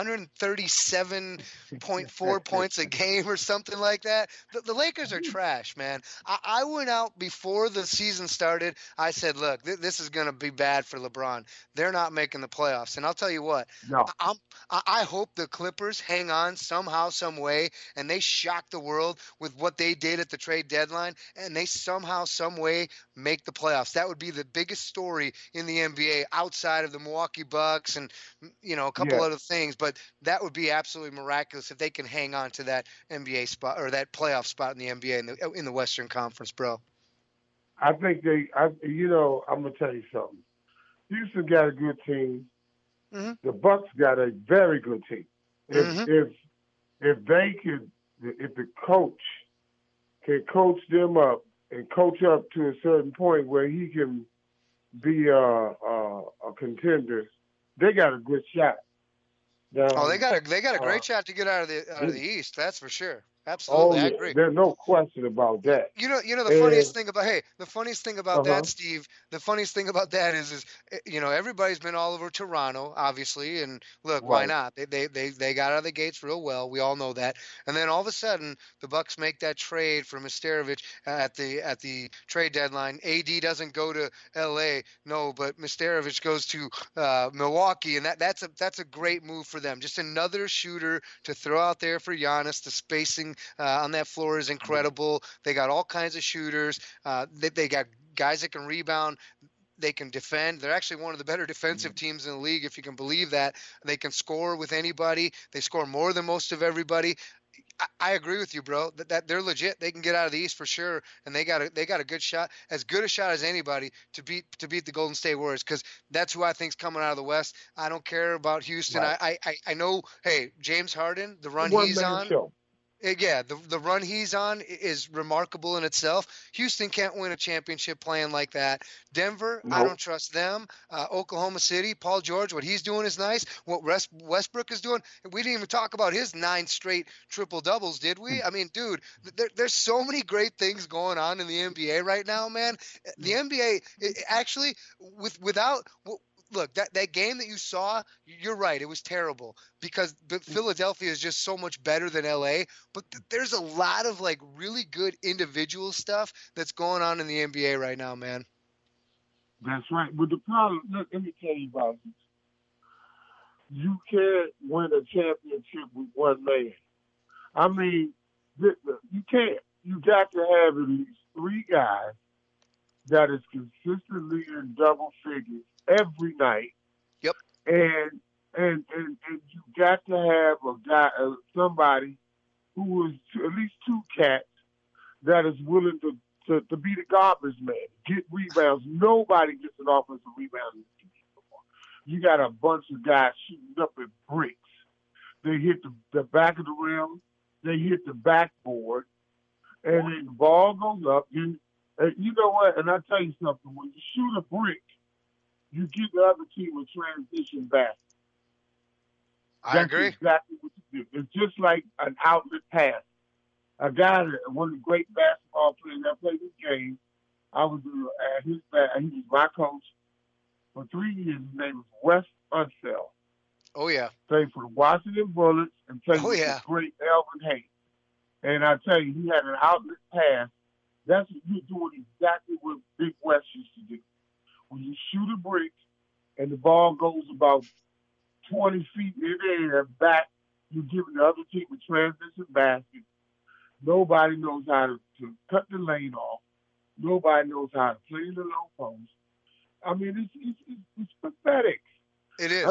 137.4 points a game or something like that? The Lakers are trash, man. I went out before the season started. I said, look, this is going to be bad for LeBron. They're not making the playoffs. And I'll tell you what, no. I hope the Clippers hang on somehow, some way, and they shock the world with what they did at the trade deadline, and they somehow, some way make the playoffs. That would be the biggest story in the NBA outside of the Milwaukee Bucks and, you know, a couple other things. But that would be absolutely miraculous if they can hang on to that NBA spot or that playoff spot in the NBA in the Western Conference, bro. I think I'm going to tell you something. Houston got a good team. Mm-hmm. The Bucks got a very good team. If the coach can coach them up and coach up to a certain point where he can be a contender, they got a good shot. Now, they got a great shot to get out of the East. That's for sure. Absolutely, I agree. There's no question about that. You know the funniest thing about that, Steve. The funniest thing about that is everybody's been all over Toronto, obviously, and look, why not? They got out of the gates real well. We all know that. And then all of a sudden, the Bucks make that trade for Misterovich at the trade deadline. AD doesn't go to L.A. No, but Misterovich goes to Milwaukee, and that's a great move for them. Just another shooter to throw out there for Giannis. The spacing on that floor is incredible. They got all kinds of shooters. They got guys that can rebound. They can defend. They're actually one of the better defensive teams in the league, if you can believe that. They can score with anybody. They score more than most of everybody. I agree with you, bro. That they're legit. They can get out of the East for sure, and they got a good shot, as good a shot as anybody to beat the Golden State Warriors, because that's who I think's coming out of the West. I don't care about Houston. Right. I know. Hey, James Harden, the run he's on. Show. Yeah, the run he's on is remarkable in itself. Houston can't win a championship playing like that. Denver, I don't trust them. Oklahoma City, Paul George, what he's doing is nice. What Westbrook is doing, we didn't even talk about his 9 straight triple doubles, did we? I mean, dude, there's so many great things going on in the NBA right now, man. The NBA actually, without. Look, that game that you saw, you're right. It was terrible because Philadelphia is just so much better than LA. But there's a lot of like really good individual stuff that's going on in the NBA right now, man. That's right. But the problem, look, let me tell you about this. You can't win a championship with one man. I mean, you can't. You got to have at least 3 guys that is consistently in double figures every night. Yep. And you got to have a guy, somebody who is at least 2 cats that is willing to be the garbage man, get rebounds. Nobody gets an offensive rebound in this anymore. You got a bunch of guys shooting up at bricks. They hit the back of the rim. They hit the backboard. And then the ball goes up. And you know what? And I'll tell you something. When you shoot a brick, you give the other team a transition basket. I agree. That's exactly what you do. It's just like an outlet pass. A guy, one of the great basketball players that played this game, I was at his back. He was my coach for 3 years. His name was Wes Unseld. Oh, yeah. Played for the Washington Bullets and played with the great Elvin Hayes. And I tell you, he had an outlet pass. That's what you're doing exactly what Big West used to do. When you shoot a brick and the ball goes about 20 feet in the air back, you're giving the other team a transition basket. Nobody knows how to cut the lane off. Nobody knows how to play the low post. I mean, it's pathetic. It is.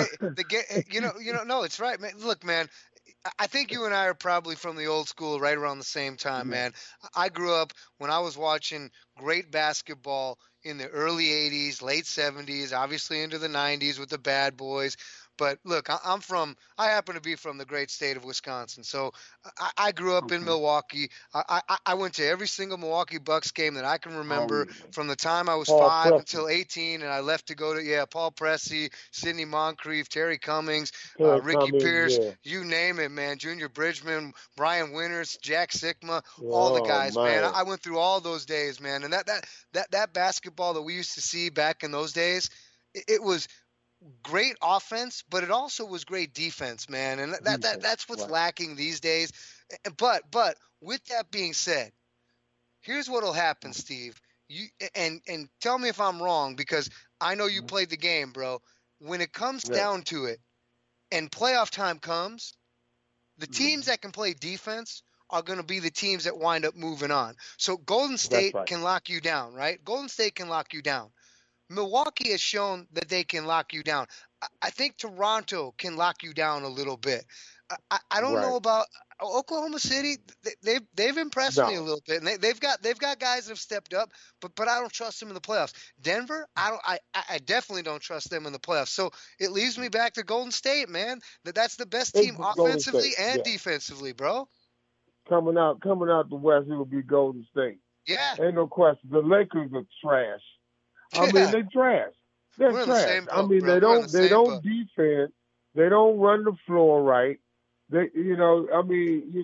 I mean, no, it's right, man. Look, man, I think you and I are probably from the old school right around the same time, man. I grew up when I was watching great basketball in the early 80s, late 70s, obviously into the 90s with the Bad Boys. But look, I happen to be from the great state of Wisconsin. So I grew up in Milwaukee. I went to every single Milwaukee Bucks game that I can remember from the time I was Paul 5 Pressey. until 18. And I left to go to, Paul Pressey, Sidney Moncrief, Terry Cummings, Ricky Pierce, you name it, man. Junior Bridgman, Brian Winters, Jack Sikma, all the guys, man. I went through all those days, man. And that basketball that we used to see back in those days, it was great offense, but it also was great defense, man. And that's what's lacking these days. But with that being said, here's what'll happen, Steve. You and tell me if I'm wrong, because I know you played the game, bro. When it comes down to it and playoff time comes, the teams that can play defense are going to be the teams that wind up moving on. So Golden State can lock you down, right? Golden State can lock you down. Milwaukee has shown that they can lock you down. I think Toronto can lock you down a little bit. I don't know about Oklahoma City. They've impressed me a little bit, and they've got guys that have stepped up, but I don't trust them in the playoffs. Denver, I definitely don't trust them in the playoffs. So it leaves me back to Golden State, man. That's the best team offensively and defensively, bro. Coming out the West, it will be Golden State. Yeah, ain't no question. The Lakers are trash. I mean, they trash. They're trash. I mean, they don't defend. They don't run the floor right. Hey, who do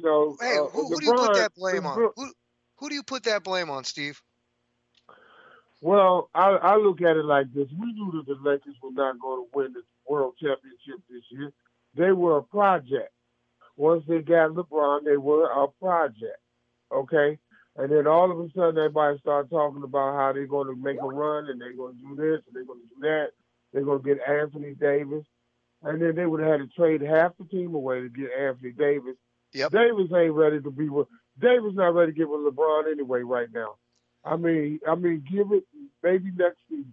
you put that blame on? Who do you put that blame on, Steve? Well, I look at it like this. We knew that the Lakers were not going to win the World Championship this year. They were a project. Once they got LeBron, they were a project. Okay? And then all of a sudden, everybody started talking about how they're going to make a run and they're going to do this and they're going to do that. They're going to get Anthony Davis. And then they would have had to trade half the team away to get Anthony Davis. Yep. Davis ain't ready to be with – Davis not ready to get with LeBron anyway right now. I mean, give it maybe next season,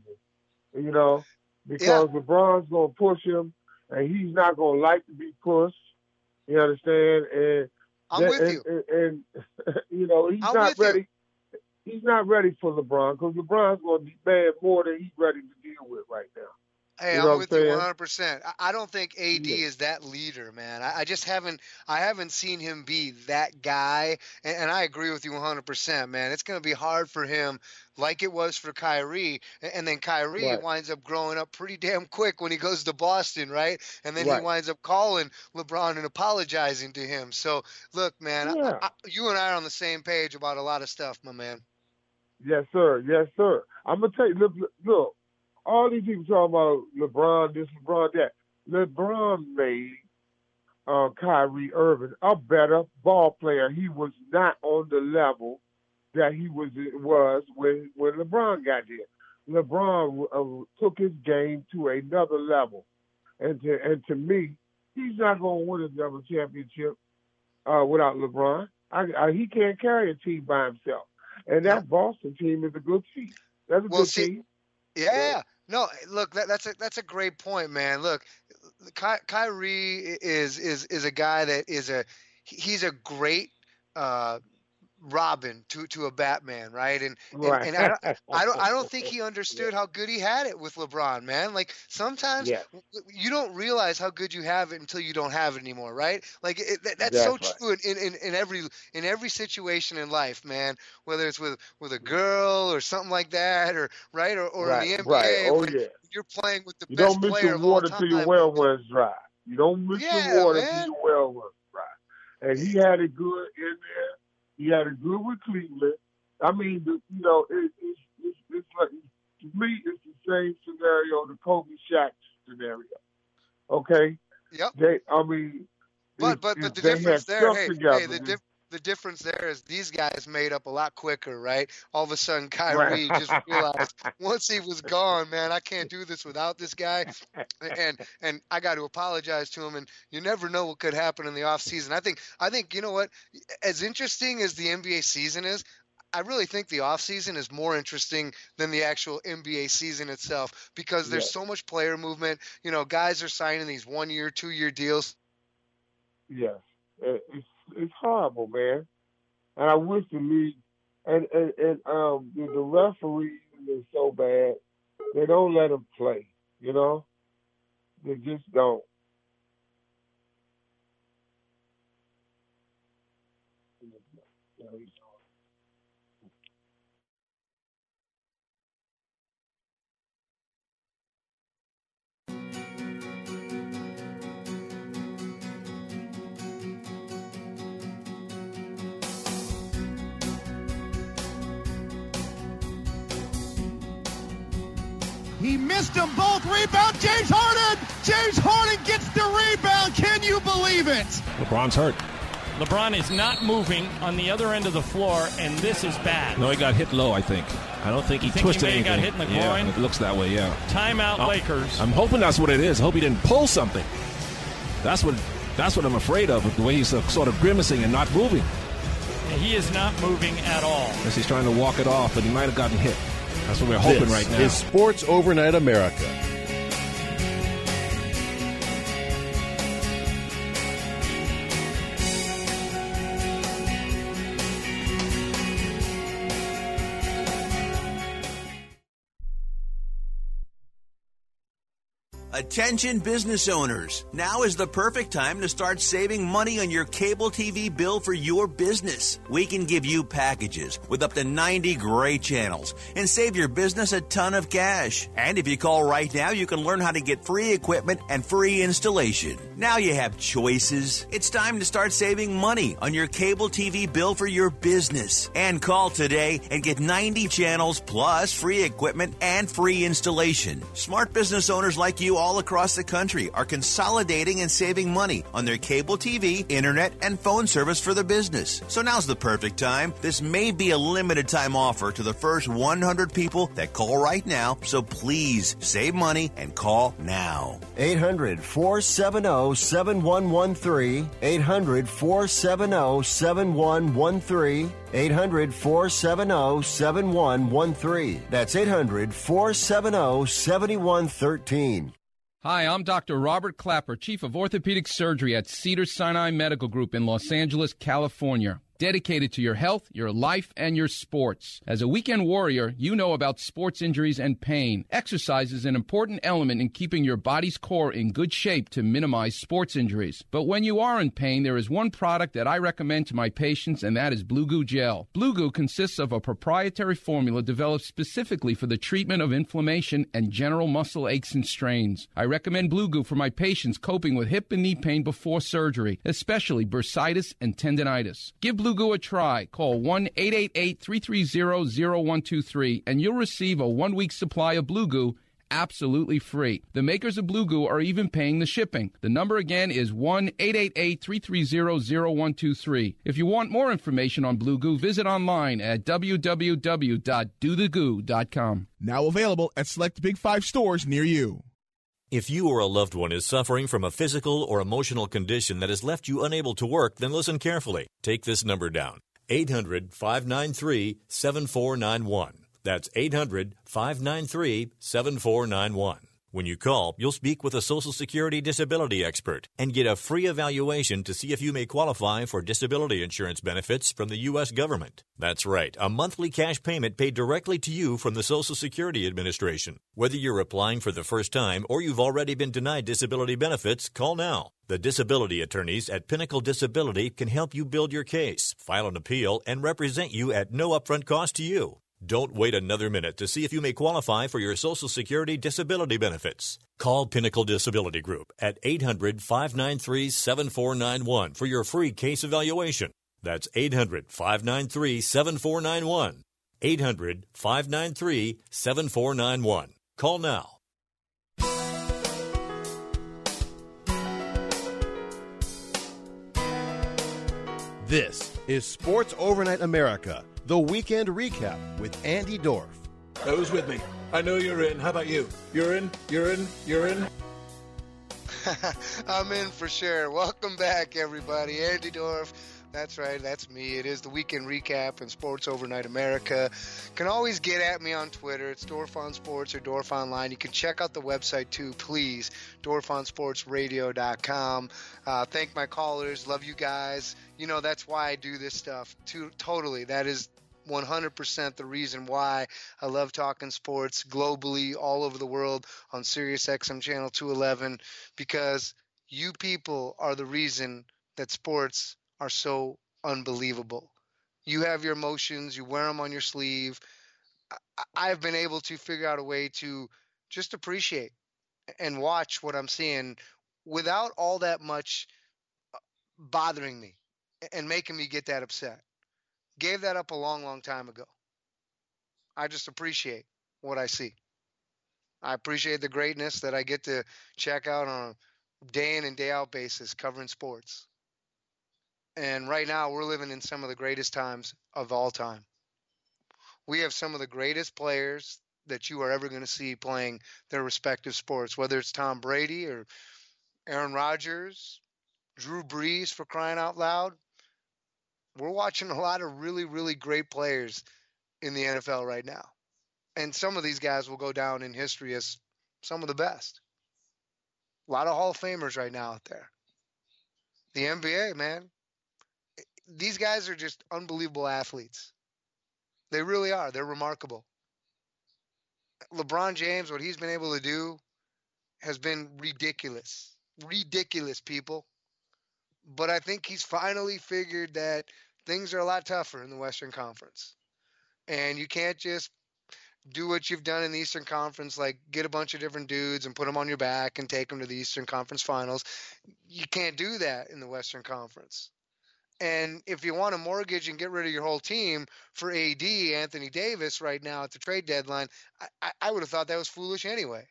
because LeBron's going to push him and he's not going to like to be pushed. You understand? And I'm with you. And he's not ready. He's not ready for LeBron because LeBron's going to demand more than he's ready to deal with right now. Hey, I'm with you 100%. I don't think AD is that leader, man. I just haven't seen him be that guy. And I agree with you 100%, man. It's going to be hard for him, like it was for Kyrie. And then Kyrie winds up growing up pretty damn quick when he goes to Boston, right? And then he winds up calling LeBron and apologizing to him. So, look, man, you and I are on the same page about a lot of stuff, my man. Yes, sir. Yes, sir. I'm going to tell you, look. All these people talking about LeBron this, LeBron that. LeBron made Kyrie Irving a better ball player. He was not on the level that he was when LeBron got there. LeBron took his game to another level, and to me, he's not going to win another championship without LeBron. He can't carry a team by himself, and that Boston team is a good team. That's a good team. Yeah. No, look, that's a great point, man. Look, Kyrie is a guy that he's a great Robin to a Batman, right? And I don't think he understood how good he had it with LeBron, man. Like sometimes you don't realize how good you have it until you don't have it anymore, right? Like that's so true in every situation in life, man. Whether it's with a girl or something like that, or in the NBA, you're playing with the best player of all time. You don't mix your water till your well was dry. You don't mix your water till your well was dry. And he had it good in there. He had a good with Cleveland. I mean, it's like, to me, it's the same scenario, the Kobe Shaq scenario. Okay. Yep. But the difference there, the difference there is these guys made up a lot quicker, right? All of a sudden, Kyrie just realized once he was gone, man, I can't do this without this guy, and I got to apologize to him. And you never know what could happen in the off season. I think you know what? As interesting as the NBA season is, I really think the off season is more interesting than the actual NBA season itself because there's so much player movement. You know, guys are signing these 1 year, 2 year deals. Yes, it's horrible, man. And I wish the league and the referees are so bad. They don't let them play. You know, they just don't. He missed them both. Rebound, James Harden. James Harden gets the rebound. Can you believe it? LeBron's hurt. LeBron is not moving on the other end of the floor, and this is bad. No, he got hit low, I think. I don't think he twisted anything. Got hit in the groin? Yeah, it looks that way, yeah. Timeout, Lakers. I'm hoping that's what it is. I hope he didn't pull something. That's what I'm afraid of, the way he's sort of grimacing and not moving. He is not moving at all. Because he's trying to walk it off, but he might have gotten hit. That's what we're hoping right now. This is Sports Overnight America. Attention business owners. Now is the perfect time to start saving money on your cable TV bill for your business. We can give you packages with up to 90 great channels and save your business a ton of cash. And if you call right now, you can learn how to get free equipment and free installation. Now you have choices. It's time to start saving money on your cable TV bill for your business. And call today and get 90 channels plus free equipment and free installation. Smart business owners like you all across the country are consolidating and saving money on their cable TV, internet, and phone service for their business. So now's the perfect time. This may be a limited time offer to the first 100 people that call right now, so please save money and call now. 800-470-7113. 800-470-7113. 800-470-7113. That's 800-470-7113. Hi, I'm Dr. Robert Clapper, Chief of Orthopedic Surgery at Cedars-Sinai Medical Group in Los Angeles, California. dedicated to your health, your life, and your sports. As a weekend warrior, you know about sports injuries and pain. Exercise is an important element in keeping your body's core in good shape to minimize sports injuries. But when you are in pain, there is one product that I recommend to my patients, and that is Blue Goo Gel. Blue Goo consists of a proprietary formula developed specifically for the treatment of inflammation and general muscle aches and strains. I recommend Blue Goo for my patients coping with hip and knee pain before surgery, especially bursitis and tendinitis. Give Blue Goo a try. Call 1-888-330-0123 and you'll receive a 1-week supply of Blue Goo absolutely free. The makers of Blue Goo are even paying the shipping. The number again is 1-888-330-0123. If you want more information on Blue Goo, visit online at www.dothegoo.com. Now available at select Big 5 stores near you. If you or a loved one is suffering from a physical or emotional condition that has left you unable to work, then listen carefully. Take this number down, 800-593-7491. That's 800-593-7491. When you call, you'll speak with a Social Security disability expert and get a free evaluation to see if you may qualify for disability insurance benefits from the U.S. government. That's right, a monthly cash payment paid directly to you from the Social Security Administration. Whether you're applying for the first time or you've already been denied disability benefits, call now. The disability attorneys at Pinnacle Disability can help you build your case, file an appeal, and represent you at no upfront cost to you. Don't wait another minute to see if you may qualify for your Social Security disability benefits. Call Pinnacle Disability Group at 800-593-7491 for your free case evaluation. That's 800-593-7491. 800-593-7491. Call now. This is Sports Overnight America, the weekend recap with Andy Dorf. Who's with me? I know you're in. How about you? You're in? You're in? You're in? I'm in for sure. Welcome back, everybody. Andy Dorf. That's right. That's me. It is the weekend recap in Sports Overnight America. Can always get at me on Twitter. It's Dorf on Sports or Dorf Online. You can check out the website too, please. DorfOnSportsRadio.com. Thank my callers. Love you guys. You know, that's why I do this stuff. Totally. That is 100% the reason why I love talking sports globally, all over the world on SiriusXM Channel 211, because you people are the reason that sports are so unbelievable. You have your emotions, you wear them on your sleeve. I've been able to figure out a way to just appreciate and watch what I'm seeing without all that much bothering me and making me get that upset. Gave that up a long, long time ago. I just appreciate what I see. I appreciate the greatness that I get to check out on a day in and day out basis covering sports. And right now we're living in some of the greatest times of all time. We have some of the greatest players that you are ever going to see playing their respective sports, whether it's Tom Brady or Aaron Rodgers, Drew Brees, for crying out loud. We're watching a lot of really, really great players in the NFL right now. And some of these guys will go down in history as some of the best. A lot of Hall of Famers right now out there. The NBA, man. These guys are just unbelievable athletes. They really are. They're remarkable. LeBron James, what he's been able to do has been ridiculous. Ridiculous, people. But I think he's finally figured that things are a lot tougher in the Western Conference. And you can't just do what you've done in the Eastern Conference, like get a bunch of different dudes and put them on your back and take them to the Eastern Conference Finals. You can't do that in the Western Conference. And if you want to mortgage and get rid of your whole team for AD, Anthony Davis, right now at the trade deadline, I would have thought that was foolish anyway.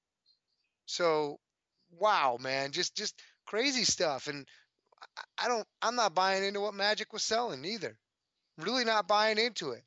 So, wow, man, just crazy stuff. And I'm not buying into what Magic was selling either. Really not buying into it.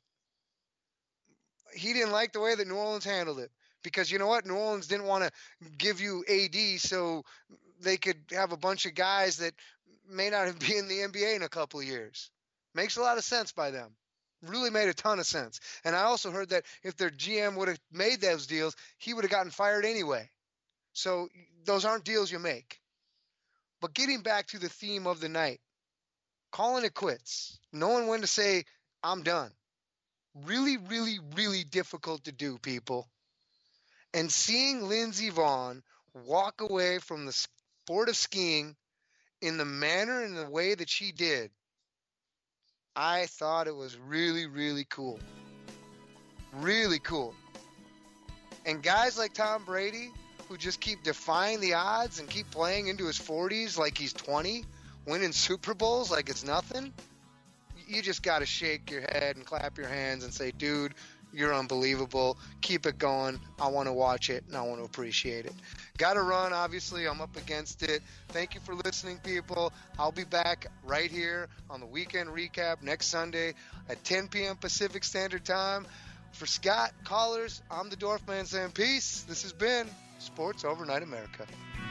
He didn't like the way that New Orleans handled it because you know what? New Orleans didn't want to give you AD so they could have a bunch of guys that may not be in the NBA in a couple of years. Makes a lot of sense by them. Really made a ton of sense. And I also heard that if their GM would have made those deals, he would have gotten fired anyway. So those aren't deals you make. But getting back to the theme of the night, calling it quits, knowing when to say, I'm done. Really, really, really difficult to do, people. And seeing Lindsey Vonn walk away from the sport of skiing in the manner and the way that she did, I thought it was really, really cool. Really cool. And guys like Tom Brady, who just keep defying the odds and keep playing into his 40s like he's 20, winning Super Bowls like it's nothing, you just got to shake your head and clap your hands and say, dude, you're unbelievable. Keep it going. I want to watch it, and I want to appreciate it. Got to run, obviously. I'm up against it. Thank you for listening, people. I'll be back right here on the Weekend Recap next Sunday at 10 p.m. Pacific Standard Time. For Scott, callers, I'm the Dorfman saying peace. This has been Sports Overnight America.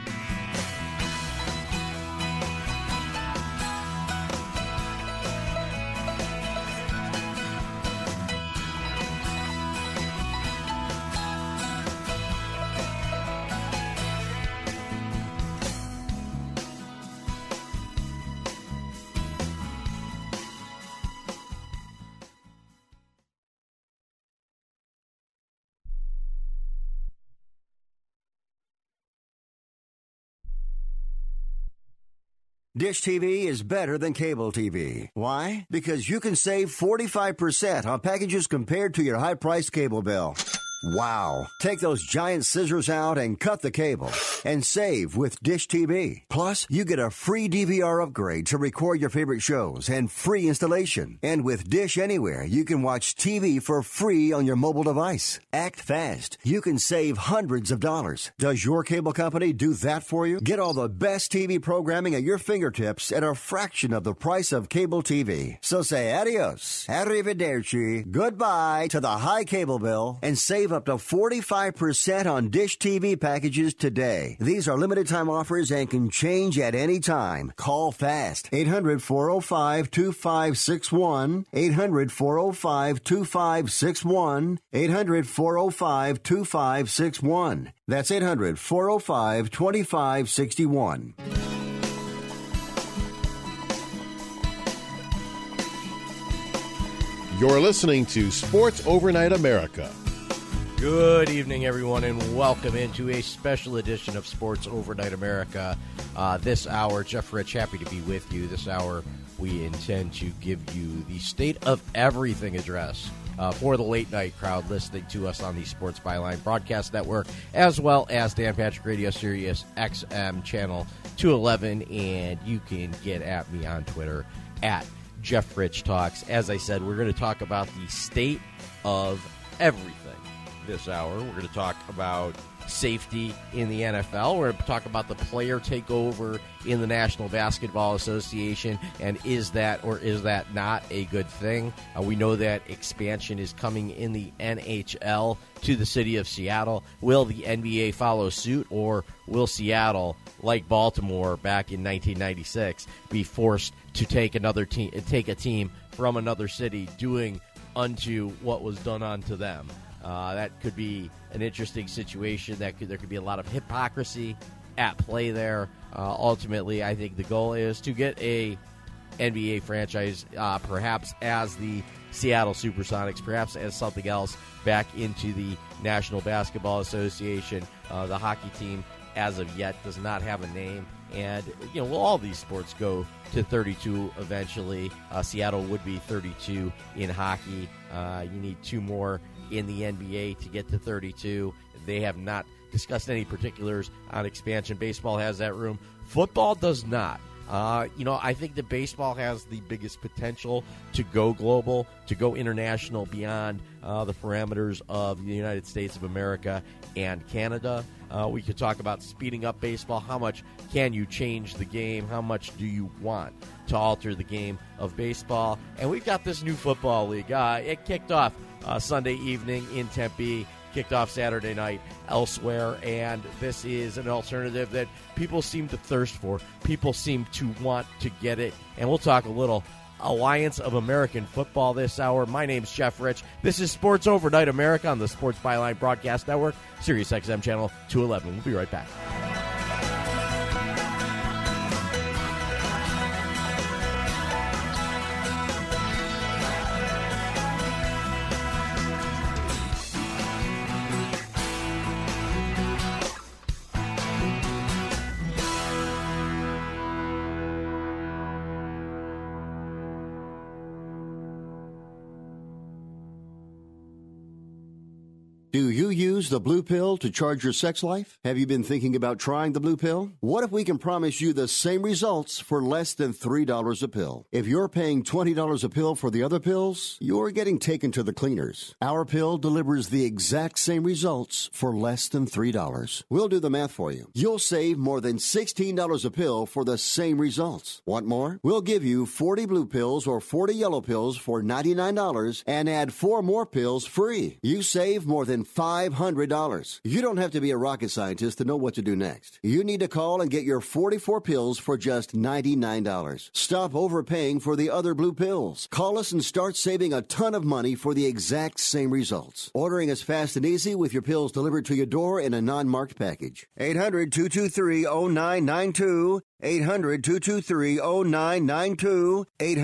Dish TV is better than cable TV. Why? Because you can save 45% on packages compared to your high-priced cable bill. Wow. Take those giant scissors out and cut the cable and save with Dish TV. Plus, you get a free DVR upgrade to record your favorite shows and free installation. And with Dish Anywhere, you can watch TV for free on your mobile device. Act fast. You can save hundreds of dollars. Does your cable company do that for you? Get all the best TV programming at your fingertips at a fraction of the price of cable TV. So say adios, arrivederci, goodbye to the high cable bill and save up to 45% on Dish TV packages today. These are limited time offers and can change at any time. Call fast. 800-405-2561. 800-405-2561. 800-405-2561. That's 800-405-2561. You're listening to Sports Overnight America. Good evening, everyone, and welcome into a special edition of Sports Overnight America. This hour, Jeff Rich, happy to be with you. This hour, we intend to give you the State of Everything address for the late-night crowd listening to us on the Sports Byline Broadcast Network, as well as Dan Patrick Radio Sirius XM Channel 211, and you can get at me on Twitter at Jeff Rich Talks. As I said, we're going to talk about the state of everything this hour. We're going to talk about safety in the NFL. We're going to talk about the player takeover in the National Basketball Association, and is that or is that not a good thing? We know that expansion is coming in the NHL to the city of Seattle. Will the NBA follow suit, or will Seattle, like Baltimore back in 1996, be forced to take a team from another city doing unto what was done unto them? That could be an interesting situation. There could be a lot of hypocrisy at play there. Ultimately, I think the goal is to get a NBA franchise, perhaps as the Seattle Supersonics, perhaps as something else, back into the National Basketball Association. The hockey team, as of yet, does not have a name. And, will all these sports go to 32 eventually? Seattle would be 32 in hockey. You need two more in the NBA to get to 32. They have not discussed any particulars on expansion. Baseball has that room. Football does not. I think that baseball has the biggest potential to go global, to go international beyond the parameters of the United States of America and Canada. We could talk about speeding up baseball. How much can you change the game? How much do you want to alter the game of baseball? And we've got this new football league. It kicked off Sunday evening in Tempe, kicked off Saturday night elsewhere, and this is an alternative that people seem to thirst for. People seem to want to get it, and we'll talk a little Alliance of American Football this hour. My name's Jeff Rich. This is Sports Overnight America on the Sports Byline Broadcast Network, Sirius XM Channel 211. We'll be right back. Do you use the blue pill to charge your sex life? Have you been thinking about trying the blue pill? What if we can promise you the same results for less than $3 a pill? If you're paying $20 a pill for the other pills, you're getting taken to the cleaners. Our pill delivers the exact same results for less than $3. We'll do the math for you. You'll save more than $16 a pill for the same results. Want more? We'll give you 40 blue pills or 40 yellow pills for $99 and add 4 more pills free. You save more than $500. You don't have to be a rocket scientist to know what to do next. You need to call and get your 44 pills for just $99. Stop overpaying for the other blue pills. Call us and start saving a ton of money for the exact same results. Ordering is fast and easy with your pills delivered to your door in a non-marked package. 800-223-0992. 800-223-0992.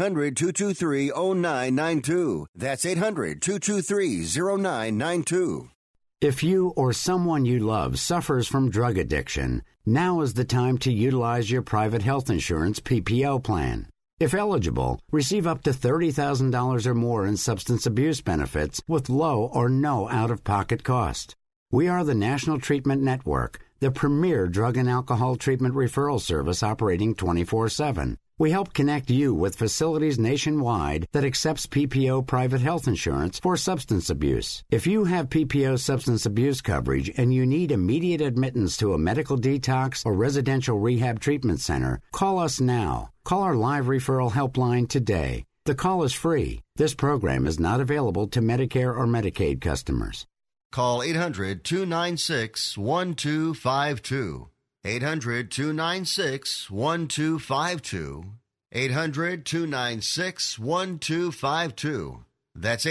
800-223-0992. That's 800-223-0992. If you or someone you love suffers from drug addiction, now is the time to utilize your private health insurance PPO plan. If eligible, receive up to $30,000 or more in substance abuse benefits with low or no out-of-pocket cost. We are the National Treatment Network, the premier drug and alcohol treatment referral service operating 24/7. We help connect you with facilities nationwide that accepts PPO private health insurance for substance abuse. If you have PPO substance abuse coverage and you need immediate admittance to a medical detox or residential rehab treatment center, call us now. Call our live referral helpline today. The call is free. This program is not available to Medicare or Medicaid customers. Call 800-296-1252. 800-296-1252. 800-296-1252. That's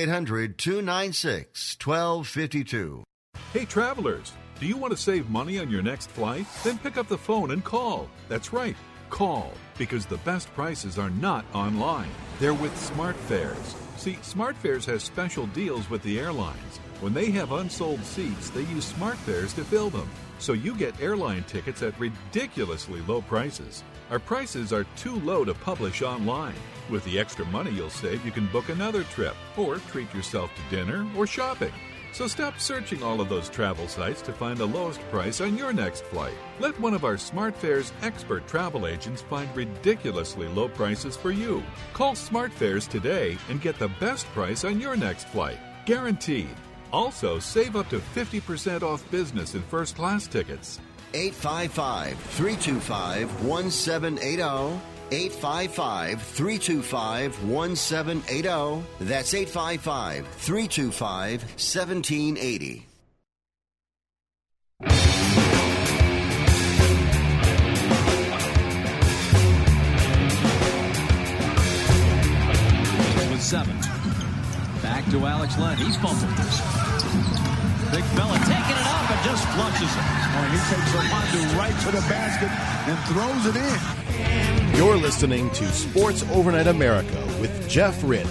800-296-1252. Hey, travelers, do you want to save money on your next flight? Then pick up the phone and call. That's right, call, because the best prices are not online. They're with SmartFares. See, SmartFares has special deals with the airlines. When they have unsold seats, they use SmartFares to fill them. So you get airline tickets at ridiculously low prices. Our prices are too low to publish online. With the extra money you'll save, you can book another trip or treat yourself to dinner or shopping. So stop searching all of those travel sites to find the lowest price on your next flight. Let one of our SmartFares expert travel agents find ridiculously low prices for you. Call SmartFares today and get the best price on your next flight. Guaranteed. Also, save up to 50% off business and first-class tickets. 855-325-1780. 855-325-1780. That's 855-325-1780. With 7. Back to Alex Len. He's fumbled this. Big fella taking it up and just flushes it. Oh, he takes Armando right to the basket and throws it in. You're listening to Sports Overnight America with Jeff Rich.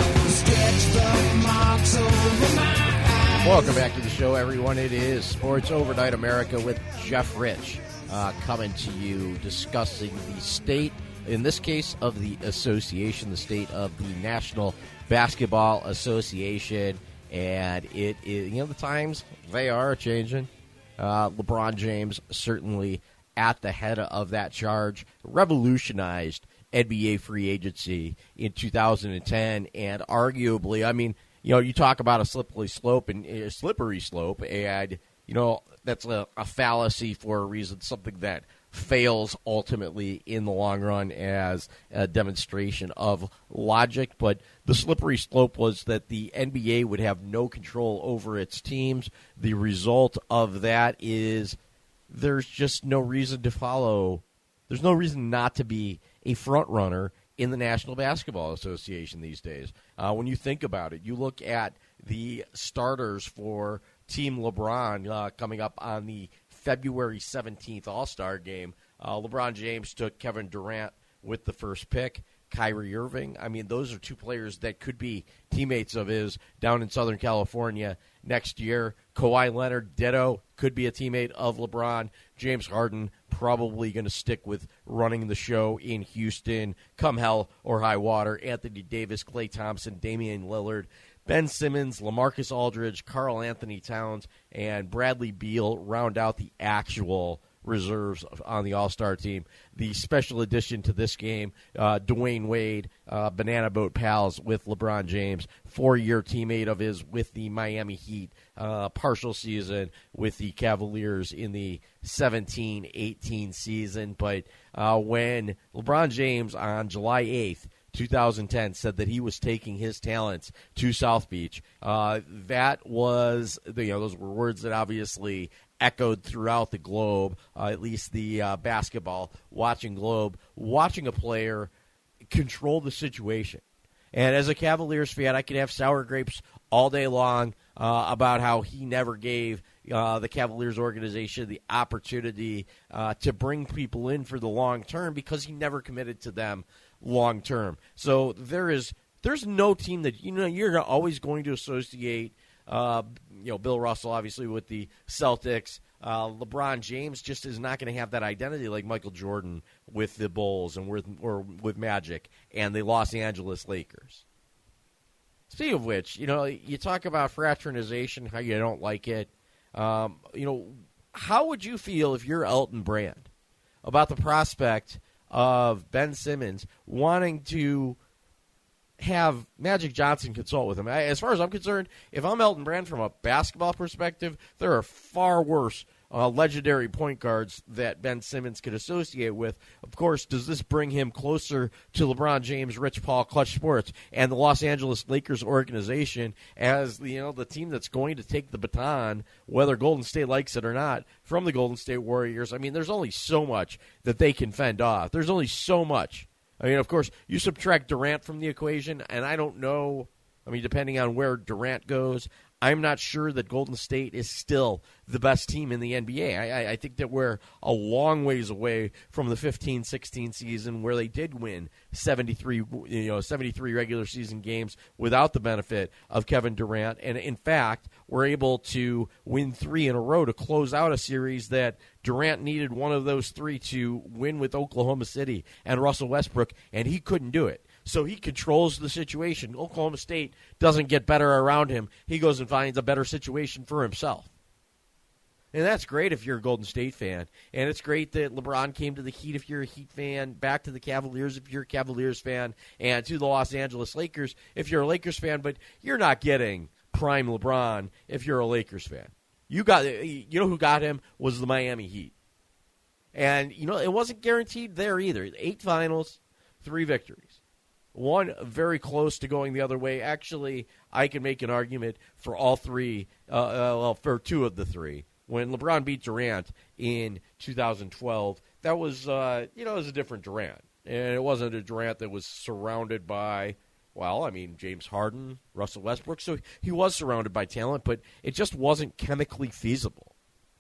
Welcome back to the show, everyone. It is Sports Overnight America with Jeff Rich coming to you, discussing the state, in this case, of the association, the state of the National Basketball Association. And it is, the times, they are changing. LeBron James certainly at the head of that charge, revolutionized NBA free agency in 2010, and arguably, you talk about a slippery slope, and that's a fallacy for a reason, something that fails ultimately in the long run as a demonstration of logic. But the slippery slope was that the NBA would have no control over its teams. The result of that is there's just no reason to follow. There's no reason not to be a front runner in the National Basketball Association these days. When you think about it, you look at the starters for Team LeBron coming up on the February 17th All-Star game. LeBron James took Kevin Durant with the first pick. Kyrie Irving. Those are two players that could be teammates of his down in Southern California next year. Kawhi Leonard, ditto, could be a teammate of LeBron. James Harden, probably going to stick with running the show in Houston, come hell or high water. Anthony Davis, Klay Thompson, Damian Lillard, Ben Simmons, LaMarcus Aldridge, Karl Anthony Towns, and Bradley Beal round out the actual reserves on the All-Star team. The special addition to this game, Dwayne Wade, Banana Boat Pals with LeBron James, 4-year teammate of his with the Miami Heat, partial season with the Cavaliers in the 17-18 season. But when LeBron James on July 8th, 2010 said that he was taking his talents to South Beach, that was, those were words that obviously echoed throughout the globe, at least the basketball watching globe, watching a player control the situation. And as a Cavaliers fan, I could have sour grapes all day long about how he never gave the Cavaliers organization the opportunity to bring people in for the long term because he never committed to them long term. So there's no team that you're always going to associate Bill Russell obviously with the Celtics. LeBron James just is not going to have that identity like Michael Jordan with the Bulls and with Magic and the Los Angeles Lakers. Speaking of which, you talk about fraternization, how you don't like it. How would you feel if you're Elton Brand about the prospect of Ben Simmons wanting to have Magic Johnson consult with him? As far as I'm concerned, if I'm Elton Brand from a basketball perspective, there are far worse legendary point guards that Ben Simmons could associate with. Of course, does this bring him closer to LeBron James, Rich Paul, Clutch Sports, and the Los Angeles Lakers organization as the team that's going to take the baton, whether Golden State likes it or not, from the Golden State Warriors? I mean, there's only so much that they can fend off. There's only so much. I mean, of course, you subtract Durant from the equation, and I don't know. I mean, depending on where Durant goes, I'm not sure that Golden State is still the best team in the NBA. I think that we're a long ways away from the 15-16 season where they did win 73 regular season games without the benefit of Kevin Durant. And in fact, we're able to win 3 in a row to close out a series that Durant needed one of those 3 to win with Oklahoma City and Russell Westbrook, and he couldn't do it. So he controls the situation. Oklahoma State doesn't get better around him. He goes and finds a better situation for himself. And that's great if you're a Golden State fan. And it's great that LeBron came to the Heat if you're a Heat fan, back to the Cavaliers if you're a Cavaliers fan, and to the Los Angeles Lakers if you're a Lakers fan. But you're not getting prime LeBron if you're a Lakers fan. You know who got him was the Miami Heat. And, it wasn't guaranteed there either. 8 finals, 3 victories. One very close to going the other way. Actually, I can make an argument for all 3, for 2 of the 3. When LeBron beat Durant in 2012, that was, it was a different Durant. And it wasn't a Durant that was surrounded by, James Harden, Russell Westbrook. So he was surrounded by talent, but it just wasn't chemically feasible.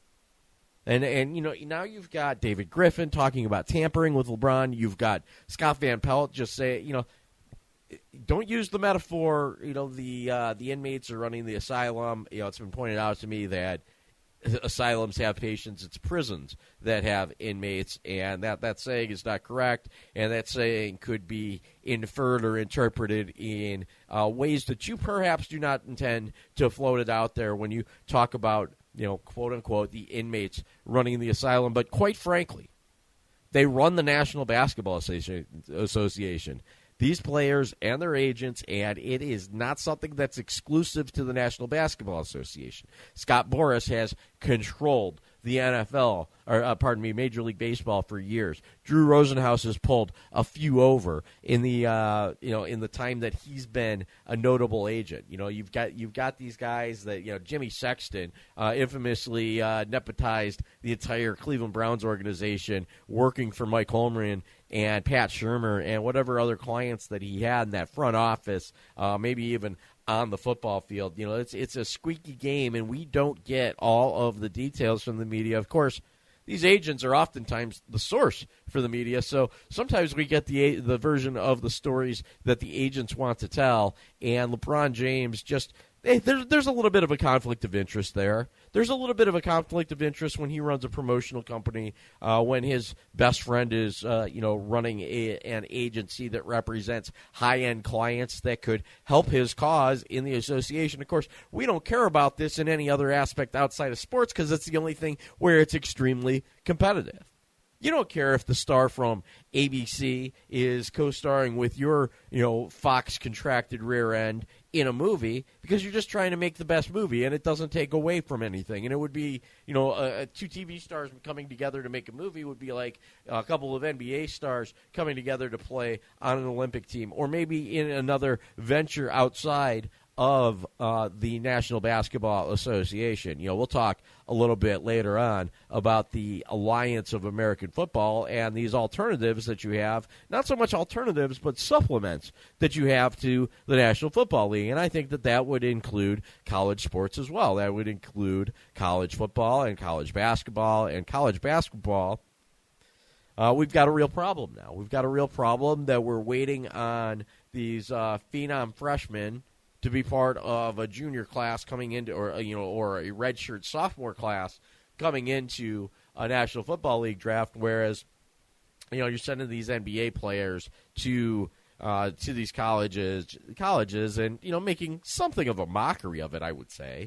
And now you've got David Griffin talking about tampering with LeBron. You've got Scott Van Pelt just say, don't use the metaphor, the inmates are running the asylum. It's been pointed out to me that asylums have patients. It's prisons that have inmates, and that saying is not correct, and that saying could be inferred or interpreted in ways that you perhaps do not intend to float it out there when you talk about, quote-unquote, the inmates running the asylum. But quite frankly, they run the National Basketball Association. These players and their agents, and it is not something that's exclusive to the National Basketball Association. Scott Boras has controlled the NFL, Major League Baseball for years. Drew Rosenhaus has pulled a few over in the in the time that he's been a notable agent. You've got these guys that Jimmy Sexton infamously nepotized the entire Cleveland Browns organization, working for Mike Holmgren and Pat Shurmur and whatever other clients that he had in that front office, maybe even on the football field. It's a squeaky game, and we don't get all of the details from the media. Of course, these agents are oftentimes the source for the media, so sometimes we get the version of the stories that the agents want to tell, and LeBron James just there's a little bit of a conflict of interest there. There's a little bit of a conflict of interest when he runs a promotional company, when his best friend is, running an agency that represents high-end clients that could help his cause in the association. Of course, we don't care about this in any other aspect outside of sports because it's the only thing where it's extremely competitive. You don't care if the star from ABC is co-starring with your, Fox contracted rear end in a movie because you're just trying to make the best movie, and it doesn't take away from anything. And it would be, two TV stars coming together to make a movie would be like a couple of NBA stars coming together to play on an Olympic team, or maybe in another venture outside of the National Basketball Association. We'll talk a little bit later on about the Alliance of American Football and these alternatives that you have, not so much alternatives, but supplements that you have to the National Football League. And I think that would include college sports as well. That would include college football and college basketball and college basketball. We've got a real problem now. We've got a real problem that we're waiting on these phenom freshmen to be part of a junior class coming into, or a redshirt sophomore class coming into a National Football League draft, whereas, you're sending these NBA players to these colleges and, making something of a mockery of it, I would say.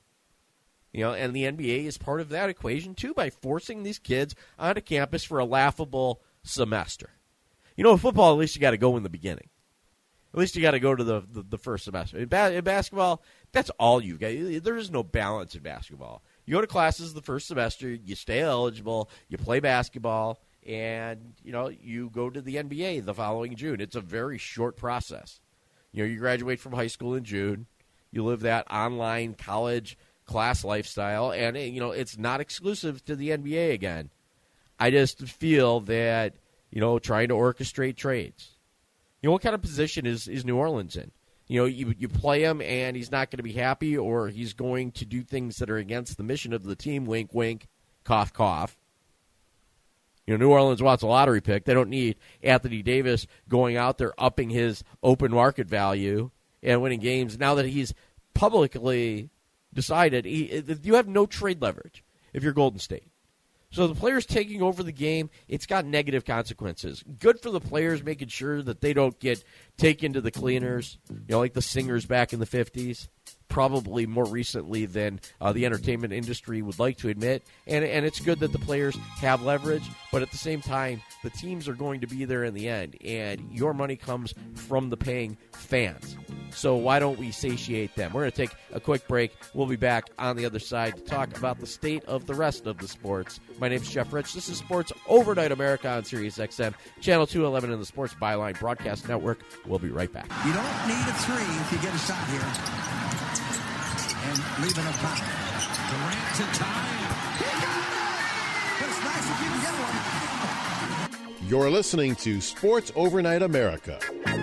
And the NBA is part of that equation, too, by forcing these kids onto campus for a laughable semester. In football, at least you got to go in the beginning. At least you got to go to the first semester. In basketball, that's all you got. There is no balance in basketball. You go to classes the first semester, you stay eligible, you play basketball, and you go to the NBA the following June. It's a very short process. You graduate from high school in June, you live that online college class lifestyle, and it's not exclusive to the NBA again. I just feel that trying to orchestrate trades. What kind of position is New Orleans in? You play him and he's not going to be happy, or he's going to do things that are against the mission of the team, wink, wink, cough, cough. New Orleans wants a lottery pick. They don't need Anthony Davis going out there upping his open market value and winning games. Now that he's publicly decided, you have no trade leverage if you're Golden State. So the players taking over the game, it's got negative consequences. Good for the players, making sure that they don't get taken to the cleaners, like the singers back in the 50s, probably more recently than the entertainment industry would like to admit. And it's good that the players have leverage, but at the same time, the teams are going to be there in the end, and your money comes from the paying fans. So why don't we satiate them? We're going to take a quick break. We'll be back on the other side to talk about the state of the rest of the sports. My name is Jeff Rich. This is Sports Overnight America on Sirius XM, Channel 211 in the Sports Byline Broadcast Network. We'll be right back. You don't need a three if you get a shot here. And leave enough time. Durant to tie. He got it! But it's nice if you can get one. You're listening to Sports Overnight America.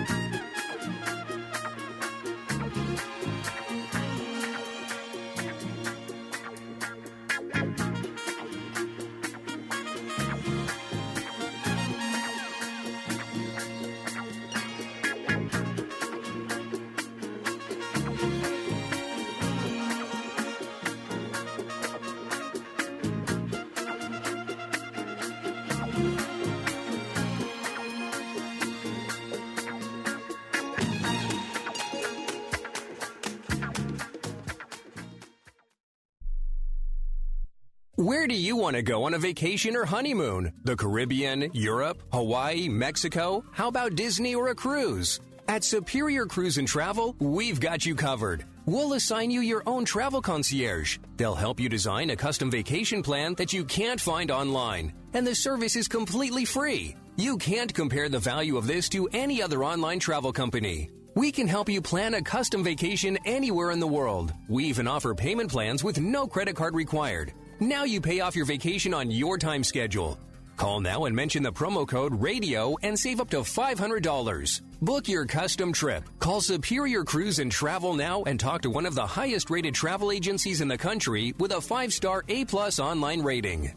Where do you want to go on a vacation or honeymoon? The Caribbean, Europe, Hawaii, Mexico? How about Disney or a cruise? At Superior Cruise and Travel, we've got you covered. We'll assign you your own travel concierge. They'll help you design a custom vacation plan that you can't find online. And the service is completely free. You can't compare the value of this to any other online travel company. We can help you plan a custom vacation anywhere in the world. We even offer payment plans with no credit card required. Now you pay off your vacation on your time schedule. Call now and mention the promo code RADIO and save up to $500. Book your custom trip. Call Superior Cruise and Travel now and talk to one of the highest rated travel agencies in the country with a 5-star A+ online rating.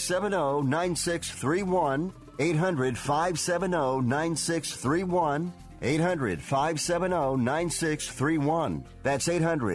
800-570-9631. 800-570-9631. 800-570-9631. That's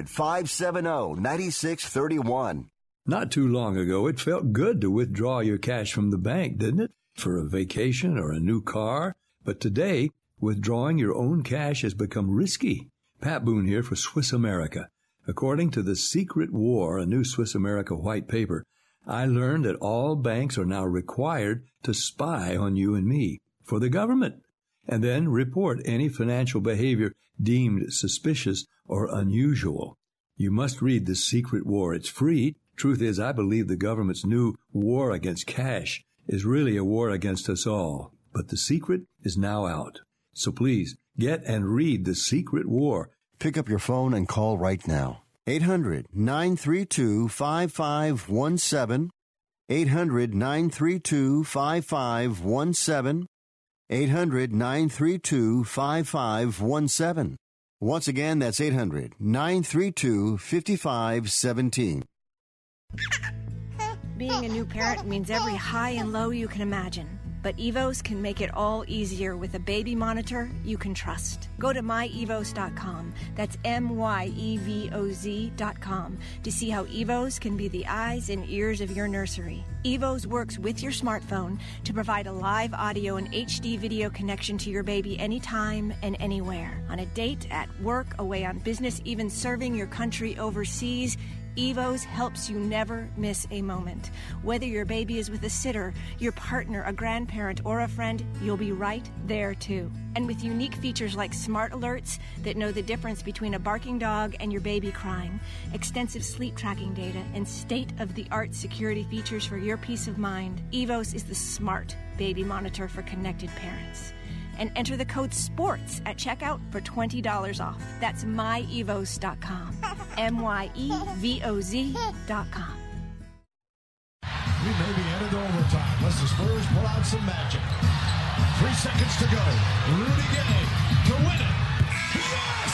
800-570-9631. Not too long ago, it felt good to withdraw your cash from the bank, didn't it? For a vacation or a new car. But today, withdrawing your own cash has become risky. Pat Boone here for Swiss America. According to The Secret War, a new Swiss America white paper, I learned that all banks are now required to spy on you and me for the government, and then report any financial behavior deemed suspicious or unusual. You must read The Secret War. It's free. Truth is, I believe the government's new war against cash is really a war against us all. But the secret is now out. So please, get and read The Secret War. Pick up your phone and call right now. 800-932-5517. 800-932-5517. 800-932-5517. Once again, that's 800-932-5517. Being a new parent means every high and low you can imagine. But Evos can make it all easier with a baby monitor you can trust. Go to myevos.com, that's MYEVOZ.com, to see how Evos can be the eyes and ears of your nursery. Evos works with your smartphone to provide a live audio and HD video connection to your baby anytime and anywhere. On a date, at work, away on business, even serving your country overseas, Evos helps you never miss a moment. Whether your baby is with a sitter, your partner, a grandparent, or a friend, you'll be right there too. And with unique features like smart alerts that know the difference between a barking dog and your baby crying, extensive sleep tracking data, and state-of-the-art security features for your peace of mind, Evos is the smart baby monitor for connected parents. And enter the code SPORTS at checkout for $20 off. That's myevos.com. MYEVOZ.com. We may be headed to overtime unless the Spurs pull out some magic. 3 seconds to go. Rudy Gay to win it. Yes!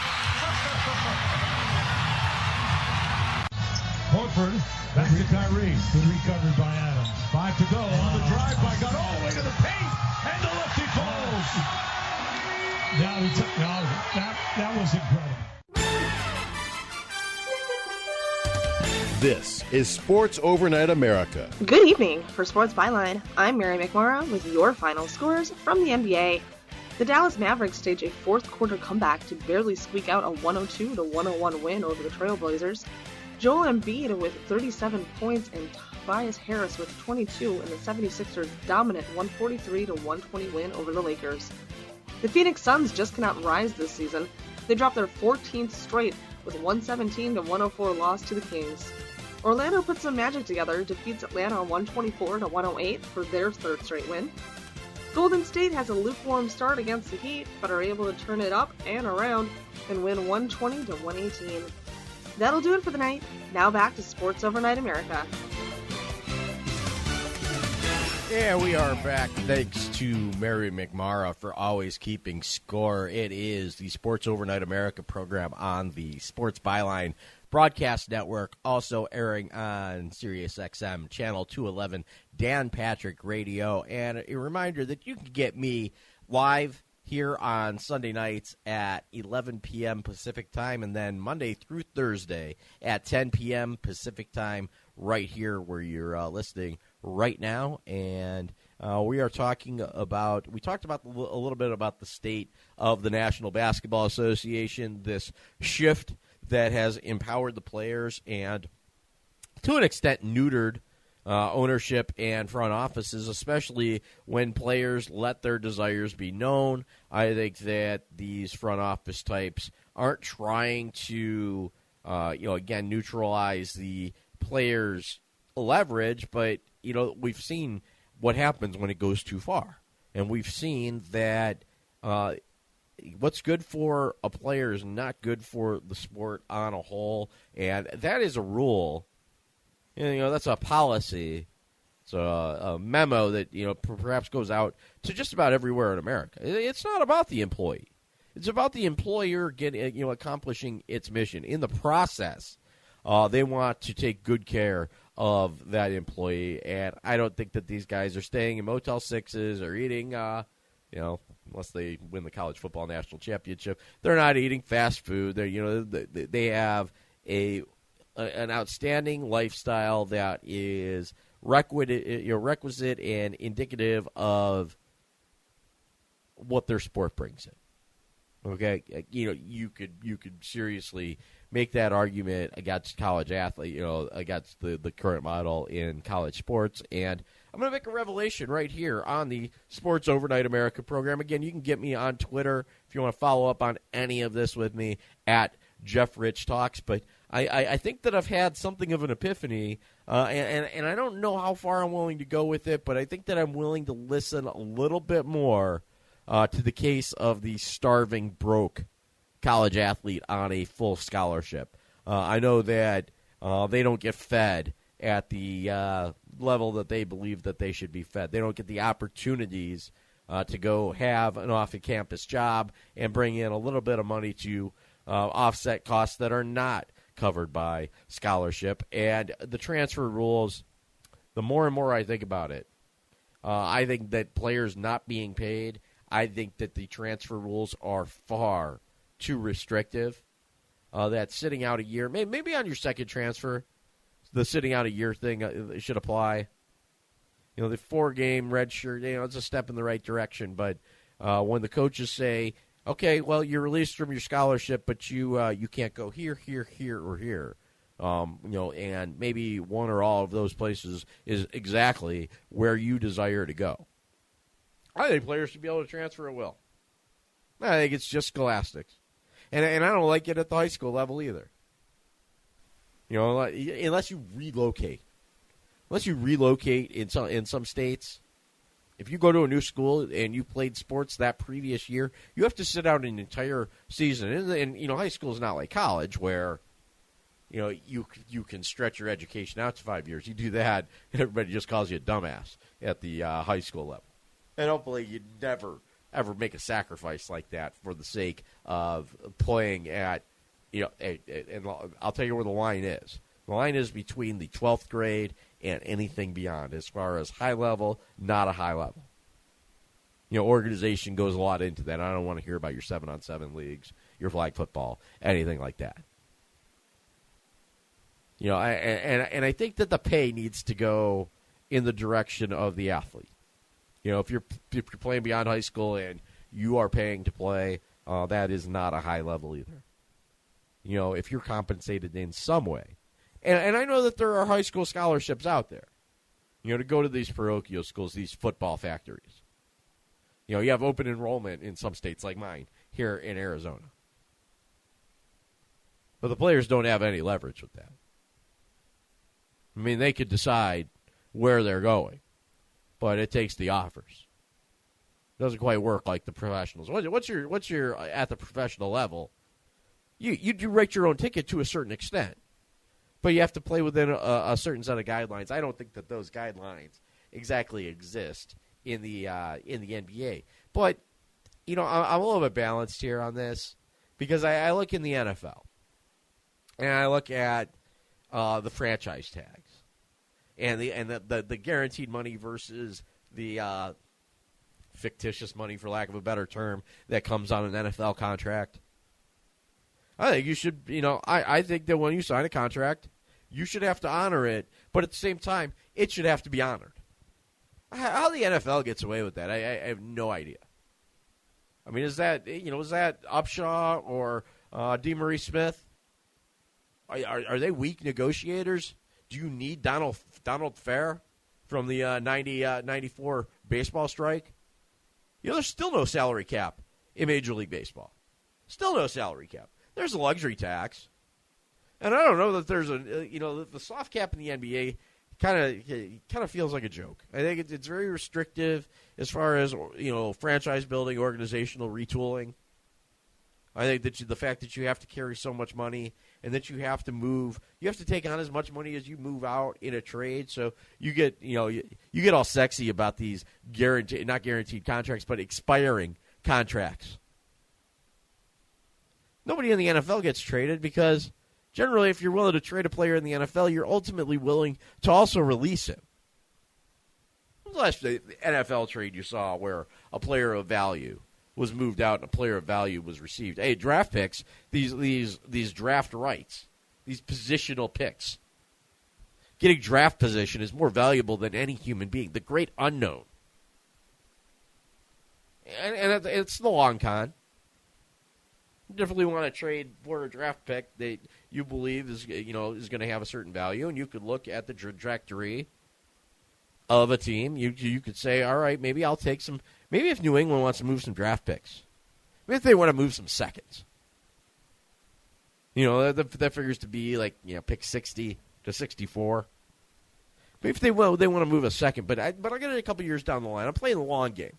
Horford back to Kyrie. Good recovery by Adams. 5 to go on the drive by got all the way to the paint. And the lefty falls. That was incredible. This is Sports Overnight America. Good evening. For Sports Byline, I'm Mary McMorrow with your final scores from the NBA. The Dallas Mavericks stage a fourth quarter comeback to barely squeak out a 102-101 win over the Trailblazers. Joel Embiid with 37 points and Tobias Harris with 22 in the 76ers' dominant 143-120 win over the Lakers. The Phoenix Suns just cannot rise this season. They dropped their 14th straight with a 117-104 loss to the Kings. Orlando put some magic together, defeats Atlanta 124-108 for their third straight win. Golden State has a lukewarm start against the Heat, but are able to turn it up and around and win 120-118. That'll do it for the night. Now back to Sports Overnight America. Yeah, we are back. Thanks to Mary McMorrow for always keeping score. It is the Sports Overnight America program on the Sports Byline Broadcast Network, also airing on Sirius XM Channel 211, Dan Patrick Radio. And a reminder that you can get me live here on Sunday nights at 11 p.m. Pacific Time, and then Monday through Thursday at 10 p.m. Pacific Time, right here where you're listening right now. And we talked about a little bit about the state of the National Basketball Association, this shift that has empowered the players and to an extent neutered ownership and front offices, especially when players let their desires be known. I think that these front office types aren't trying to, again, neutralize the players' leverage, but, we've seen what happens when it goes too far. And we've seen that what's good for a player is not good for the sport on a whole, and that is a rule. That's a policy. It's a memo that perhaps goes out to just about everywhere in America. It's not about the employee. It's about the employer getting accomplishing its mission. In the process, they want to take good care of that employee, and I don't think that these guys are staying in Motel 6s or eating unless they win the college football national championship. They're not eating fast food. They have an outstanding lifestyle that is requisite and indicative of what their sport brings in. Okay, you could seriously make that argument against college athlete, against the current model in college sports. And I'm going to make a revelation right here on the Sports Overnight America program. Again, you can get me on Twitter if you want to follow up on any of this with me at Jeff Rich Talks. But I think that I've had something of an epiphany, and I don't know how far I'm willing to go with it, but I think that I'm willing to listen a little bit more to the case of the starving, broke college athlete on a full scholarship. I know that they don't get fed at the level that they believe that they should be fed. They don't get the opportunities to go have an off-campus job and bring in a little bit of money to offset costs that are not covered by scholarship. And the transfer rules, the more and more I think about it, I think that players not being paid, I think that the transfer rules are far too restrictive. That sitting out a year, maybe on your second transfer, the sitting out a year thing should apply. The 4-game red shirt, it's a step in the right direction. But when the coaches say, okay, well, you're released from your scholarship, but you can't go here, or here, and maybe one or all of those places is exactly where you desire to go. I think players should be able to transfer at will. I think it's just scholastics. And I don't like it at the high school level either. Unless you relocate. Unless you relocate in some states, if you go to a new school and you played sports that previous year, you have to sit out an entire season. And high school is not like college where, you can stretch your education out to 5 years. You do that, everybody just calls you a dumbass at the high school level. And hopefully you never, ever make a sacrifice like that for the sake of playing at, and I'll tell you where the line is. The line is between the 12th grade and anything beyond as far as high level, not a high level. Organization goes a lot into that. I don't want to hear about your 7-on-7 leagues, your flag football, anything like that. I think that the pay needs to go in the direction of the athlete. If you're playing beyond high school and you are paying to play, that is not a high level either. If you're compensated in some way. And I know that there are high school scholarships out there, to go to these parochial schools, these football factories. You have open enrollment in some states like mine here in Arizona. But the players don't have any leverage with that. I mean, they could decide where they're going, but it takes the offers. It doesn't quite work like the professionals. What's your at the professional level? You do write your own ticket to a certain extent, but you have to play within a certain set of guidelines. I don't think that those guidelines exactly exist in the NBA. But I'm a little bit balanced here on this because I look in the NFL and I look at the franchise tags and the guaranteed money versus the fictitious money, for lack of a better term, that comes on an NFL contract. I think you should, I think that when you sign a contract, you should have to honor it, but at the same time, it should have to be honored. How the NFL gets away with that, I have no idea. I mean, is that Upshaw or DeMaurice Smith? Are they weak negotiators? Do you need Donald Fair from the 94 baseball strike? There's still no salary cap in Major League Baseball. Still no salary cap. There's a luxury tax. And I don't know that there's the soft cap in the NBA kind of feels like a joke. I think it's very restrictive as far as, franchise building, organizational retooling. I think that the fact that you have to carry so much money and that you have to take on as much money as you move out in a trade. So you get, you get all sexy about these not guaranteed contracts, but expiring contracts. Nobody in the NFL gets traded because generally if you're willing to trade a player in the NFL, you're ultimately willing to also release him. When was the last NFL trade you saw where a player of value was moved out and a player of value was received. Hey, draft picks, these draft rights, these positional picks. Getting draft position is more valuable than any human being. The great unknown. And it's the long con. You definitely want to trade for a draft pick that you believe is going to have a certain value, and you could look at the trajectory of a team. You could say, all right, maybe I'll take some. Maybe if New England wants to move some draft picks, maybe if they want to move some seconds, that figures to be like pick 60 to 64. Maybe if they want to move a second, but I get it a couple years down the line. I'm playing the long game.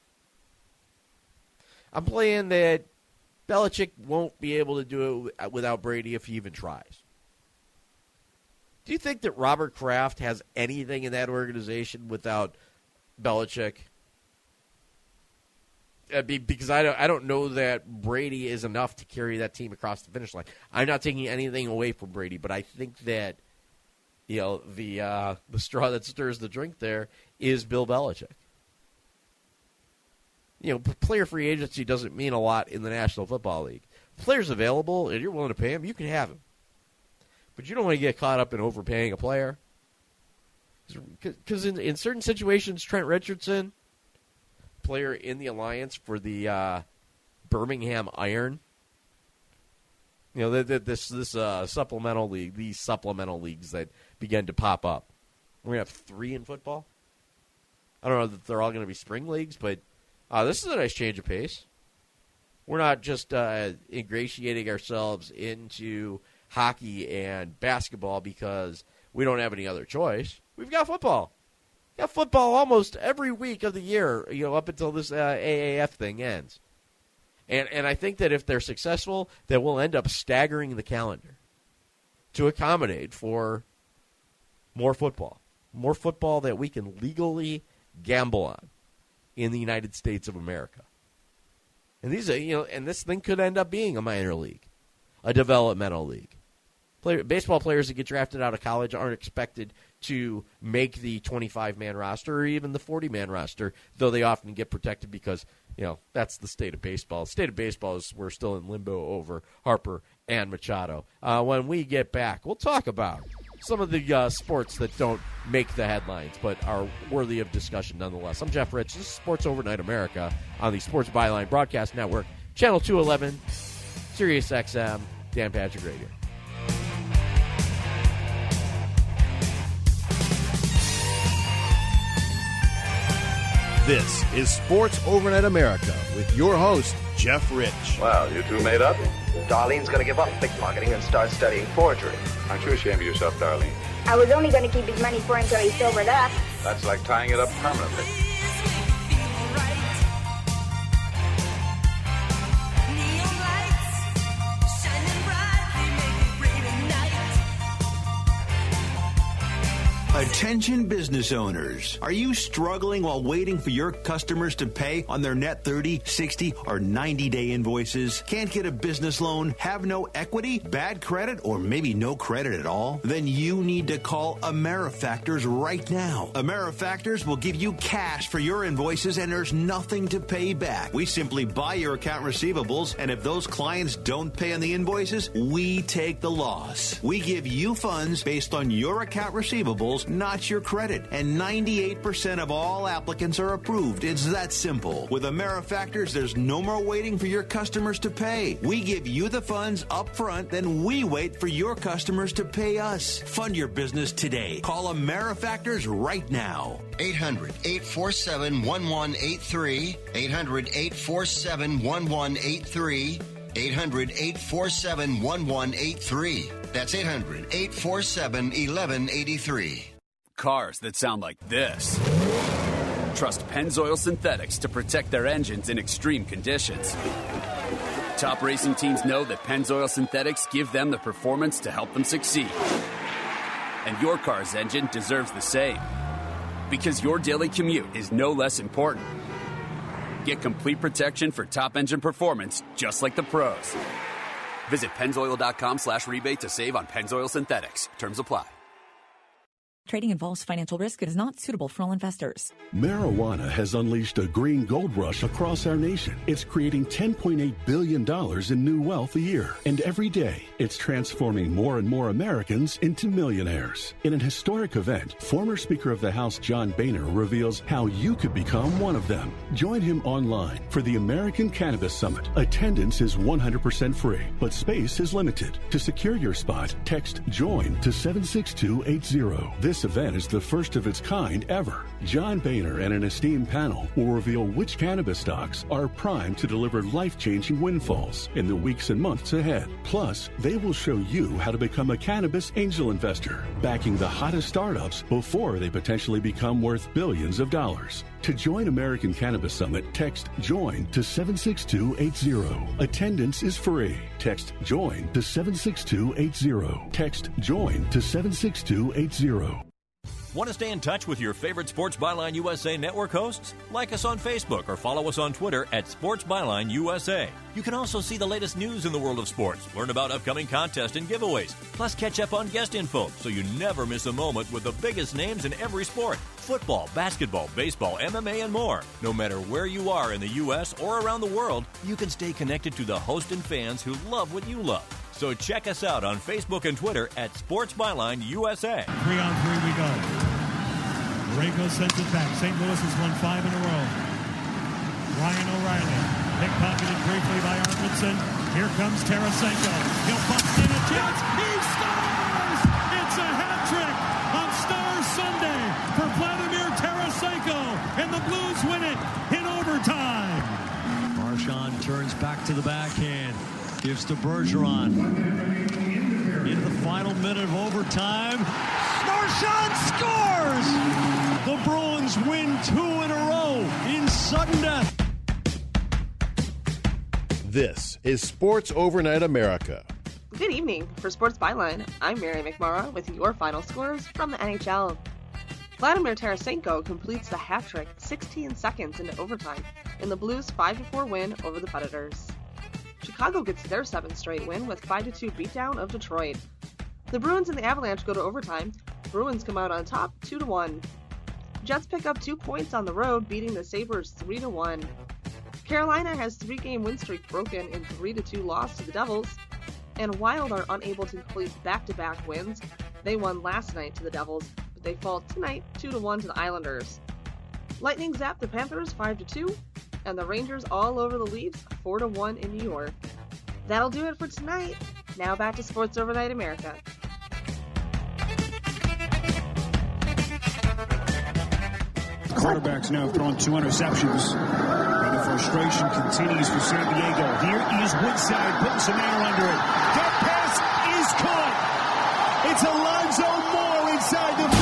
I'm playing that Belichick won't be able to do it without Brady if he even tries. Do you think that Robert Kraft has anything in that organization without Belichick? Because I don't know that Brady is enough to carry that team across the finish line. I'm not taking anything away from Brady, but I think that the straw that stirs the drink there is Bill Belichick. Player free agency doesn't mean a lot in the National Football League. If players available and you're willing to pay them, you can have them. But you don't want to get caught up in overpaying a player. Because in certain situations, Trent Richardson, player in the alliance for the Birmingham Iron, this supplemental league, these supplemental leagues that began to pop up. We're going to have 3 in football. I don't know that they're all going to be spring leagues, but this is a nice change of pace. We're not just ingratiating ourselves into hockey and basketball because we don't have any other choice. We've got football. We've got football almost every week of the year, up until this AAF thing ends. And I think that if they're successful, that we'll end up staggering the calendar to accommodate for more football that we can legally gamble on in the United States of America. And these are, and this thing could end up being a minor league, a developmental league. Baseball players that get drafted out of college aren't expected to make the 25-man roster or even the 40-man roster, though they often get protected because, that's the state of baseball. The state of baseball is we're still in limbo over Harper and Machado. When we get back, we'll talk about some of the sports that don't make the headlines but are worthy of discussion nonetheless. I'm Jeff Rich. This is Sports Overnight America on the Sports Byline Broadcast Network, Channel 211, Sirius XM, Dan Patrick Radio. This is Sports Overnight America with your host, Jeff Rich. Wow, you two made up? Darlene's going to give up pickpocketing and start studying forgery. Aren't you ashamed of yourself, Darlene? I was only going to keep his money for him until he sobered up. That's like tying it up permanently. Attention business owners. Are you struggling while waiting for your customers to pay on their net 30, 60, or 90-day invoices? Can't get a business loan? Have no equity? Bad credit? Or maybe no credit at all? Then you need to call AmeriFactors right now. AmeriFactors will give you cash for your invoices and there's nothing to pay back. We simply buy your account receivables, and if those clients don't pay on the invoices, we take the loss. We give you funds based on your account receivables, not your credit. And 98% of all applicants are approved. It's that simple. With AmeriFactors, there's no more waiting for your customers to pay. We give you the funds up front, then we wait for your customers to pay us. Fund your business today. Call AmeriFactors right now. 800-847-1183. 800-847-1183. 800-847-1183. That's 800-847-1183. Cars that sound like this. Trust Pennzoil Synthetics to protect their engines in extreme conditions. Top racing teams know that Pennzoil Synthetics give them the performance to help them succeed. And your car's engine deserves the same. Because your daily commute is no less important. Get complete protection for top engine performance, just like the pros. Visit Pennzoil.com/rebate to save on Pennzoil Synthetics. Terms apply. Trading involves financial risk. It is not suitable for all investors. Marijuana has unleashed a green gold rush across our nation. It's creating $10.8 billion in new wealth a year. And every day, it's transforming more and more Americans into millionaires. In an historic event, former Speaker of the House John Boehner reveals how you could become one of them. Join him online for the American Cannabis Summit. Attendance is 100% free, but space is limited. To secure your spot, text JOIN to 76280. This event is the first of its kind ever. John Boehner and an esteemed panel will reveal which cannabis stocks are primed to deliver life-changing windfalls in the weeks and months ahead. Plus, they will show you how to become a cannabis angel investor, backing the hottest startups before they potentially become worth billions of dollars. To join American Cannabis Summit, text JOIN to 76280. Attendance is free. Text JOIN to 76280. Text JOIN to 76280. Want to stay in touch with your favorite Sports Byline USA network hosts? Like us on Facebook or follow us on Twitter at Sports Byline USA. You can also see the latest news in the world of sports, learn about upcoming contests and giveaways, plus catch up on guest info so you never miss a moment with the biggest names in every sport. Football, basketball, baseball, MMA, and more. No matter where you are in the U.S. or around the world, you can stay connected to the hosts and fans who love what you love. So check us out on Facebook and Twitter at Sports Byline USA. 3-on-3 we go. Borrego sends it back. St. Louis has won 5 in a row. Ryan O'Reilly, pickpocketed briefly by Arvidsson. Here comes Tarasenko. He'll bust in a chance. He scores! It's a hat trick on Star Sunday for Vladimir Tarasenko, and the Blues win it in overtime. Marchand turns back to the backhand. Gives to Bergeron. Into the final minute of overtime. Marchand scores! The Bruins win 2 in a row in sudden death. This is Sports Overnight America. Good evening. For Sports Byline, I'm Mary McMorrow with your final scores from the NHL. Vladimir Tarasenko completes the hat trick 16 seconds into overtime in the Blues' 5-4 win over the Predators. Chicago gets their 7th straight win with 5-2 beatdown of Detroit. The Bruins and the Avalanche go to overtime. Bruins come out on top 2-1. Jets pick up 2 points on the road, beating the Sabres 3-1. Carolina has 3-game win streak broken in 3-2 loss to the Devils. And Wild are unable to complete back-to-back wins. They won last night to the Devils, but they fall tonight 2-1 to the Islanders. Lightning zap the Panthers 5-2. And the Rangers all over the Leafs 4-1 in New York. That'll do it for tonight. Now back to Sports Overnight America. Quarterbacks now have thrown 2 interceptions. And the frustration continues for San Diego. Here is Woodside putting some air under it. That pass is caught. It's Alonzo Moore inside the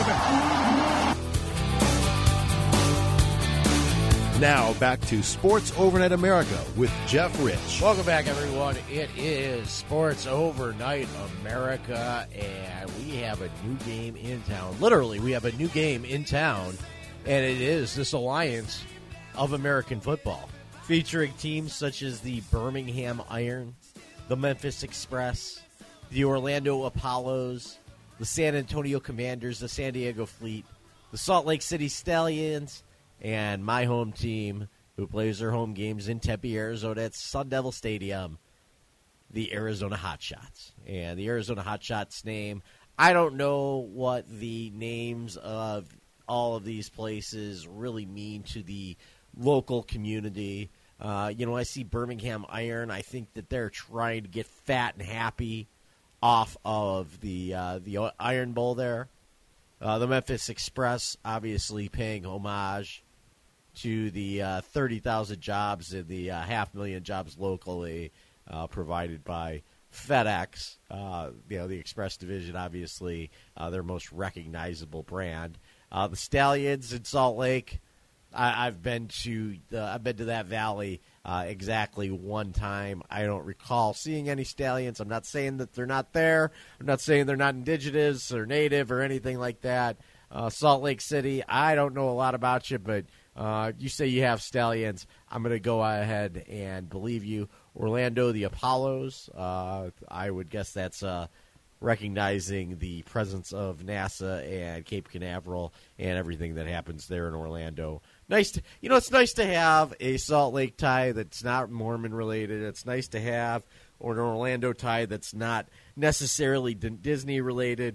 5. Now back to Sports Overnight America with Jeff Rich. Welcome back, everyone. It is Sports Overnight America, and we have a new game in town. Literally, we have a new game in town, and it is this Alliance of American Football, featuring teams such as the Birmingham Iron, the Memphis Express, the Orlando Apollos, the San Antonio Commanders, the San Diego Fleet, the Salt Lake City Stallions, and my home team, who plays their home games in Tempe, Arizona at Sun Devil Stadium, the Arizona Hotshots. And the Arizona Hotshots name, I don't know what the names of all of these places really mean to the local community. I see Birmingham Iron. I think that they're trying to get fat and happy off of the Iron Bowl there. The Memphis Express, obviously paying homage to the 30,000 jobs and the 500,000 jobs locally provided by FedEx. The Express division, obviously, their most recognizable brand. The Stallions in Salt Lake. I've been to that valley exactly one time. I don't recall seeing any Stallions. I'm not saying that they're not there. I'm not saying they're not indigenous or native or anything like that. Salt Lake City, I don't know a lot about you, but you say you have Stallions. I'm going to go ahead and believe you. Orlando, the Apollos, I would guess that's recognizing the presence of NASA and Cape Canaveral and everything that happens there in Orlando. It's nice to have a Salt Lake tie that's not Mormon related. It's nice to have an Orlando tie that's not necessarily Disney related.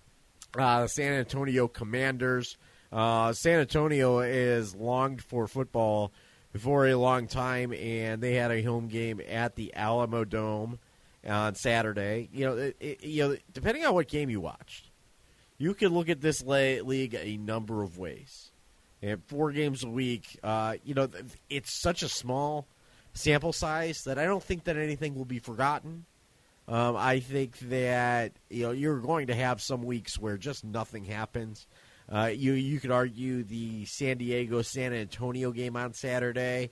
San Antonio Commanders. San Antonio has longed for football for a long time, and they had a home game at the Alamo Dome on Saturday. Depending on what game you watched, you can look at this league a number of ways. And 4 games a week, it's such a small sample size that I don't think that anything will be forgotten. I think that you're going to have some weeks where just nothing happens. You could argue the San Diego-San Antonio game on Saturday.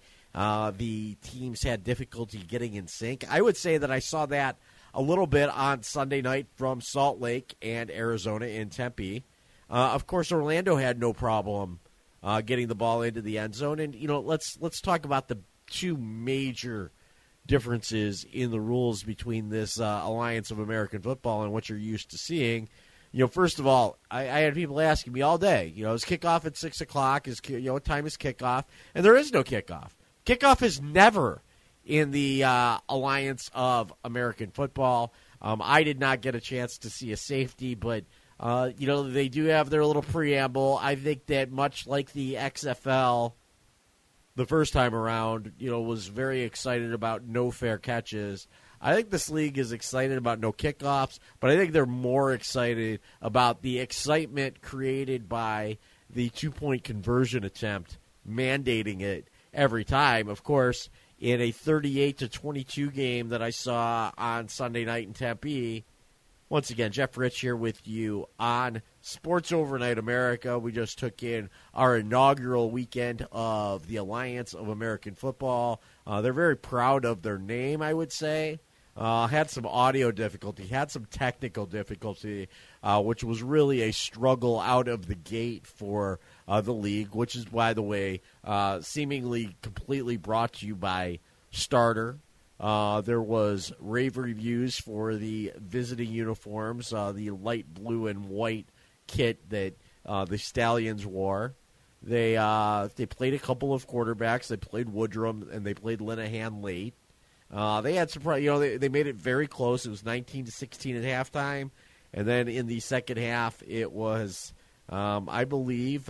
The teams had difficulty getting in sync. I would say that I saw that a little bit on Sunday night from Salt Lake and Arizona in Tempe. Of course, Orlando had no problem getting the ball into the end zone. And let's talk about the 2 major differences in the rules between this Alliance of American Football and what you're used to seeing. First of all, I had people asking me all day, is kickoff at 6 o'clock? What time is kickoff? And there is no kickoff. Kickoff is never in the Alliance of American Football. I did not get a chance to see a safety, but they do have their little preamble. I think that much like the XFL the first time around, was very excited about no fair catches. I think this league is excited about no kickoffs, but I think they're more excited about the excitement created by the 2-point conversion attempt, mandating it every time. Of course, in a 38-22 game that I saw on Sunday night in Tempe, once again, Jeff Rich here with you on Sports Overnight America. We just took in our inaugural weekend of the Alliance of American Football. They're very proud of their name, I would say. Had some audio difficulty, had some technical difficulty, which was really a struggle out of the gate for the league, which is, by the way, seemingly completely brought to you by Starter. There was rave reviews for the visiting uniforms, the light blue and white kit that the Stallions wore. They played a couple of quarterbacks. They played Woodrum and they played Linehan late. They had surprise. They made it very close. It was 19-16 at halftime, and then in the second half, it was, I believe,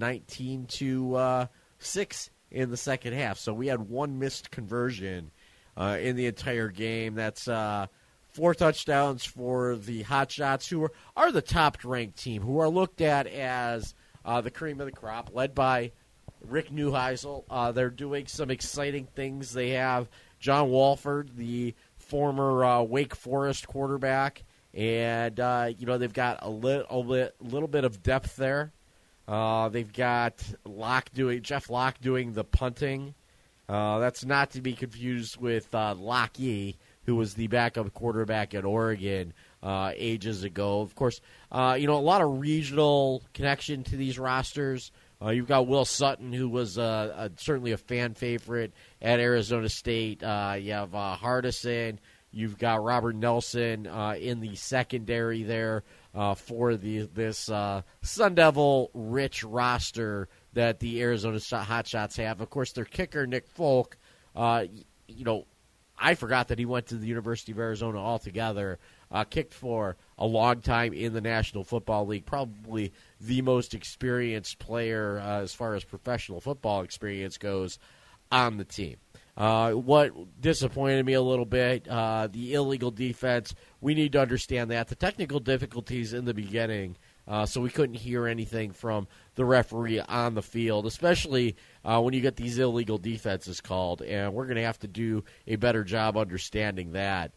19-6 in the second half. So we had 1 missed conversion in the entire game. That's 4 touchdowns for the Hotshots, who are the top-ranked team, who are looked at as the cream of the crop, led by Rick Neuheisel. They're doing some exciting things. They have John Walford, the former Wake Forest quarterback, and they've got a little bit of depth there. They've got Jeff Locke doing the punting. That's not to be confused with Lockheed, who was the backup quarterback at Oregon ages ago. Of course, a lot of regional connection to these rosters. You've got Will Sutton, who was certainly a fan favorite at Arizona State. You have Hardison. You've got Robert Nelson in the secondary there for this Sun Devil-rich roster that the Arizona Hotshots have. Of course, their kicker, Nick Folk, I forgot that he went to the University of Arizona altogether. Kicked for a long time in the National Football League, probably the most experienced player as far as professional football experience goes on the team. What disappointed me a little bit, the illegal defense, we need to understand that. The technical difficulties in the beginning, so we couldn't hear anything from the referee on the field, especially when you get these illegal defenses called, and we're going to have to do a better job understanding that.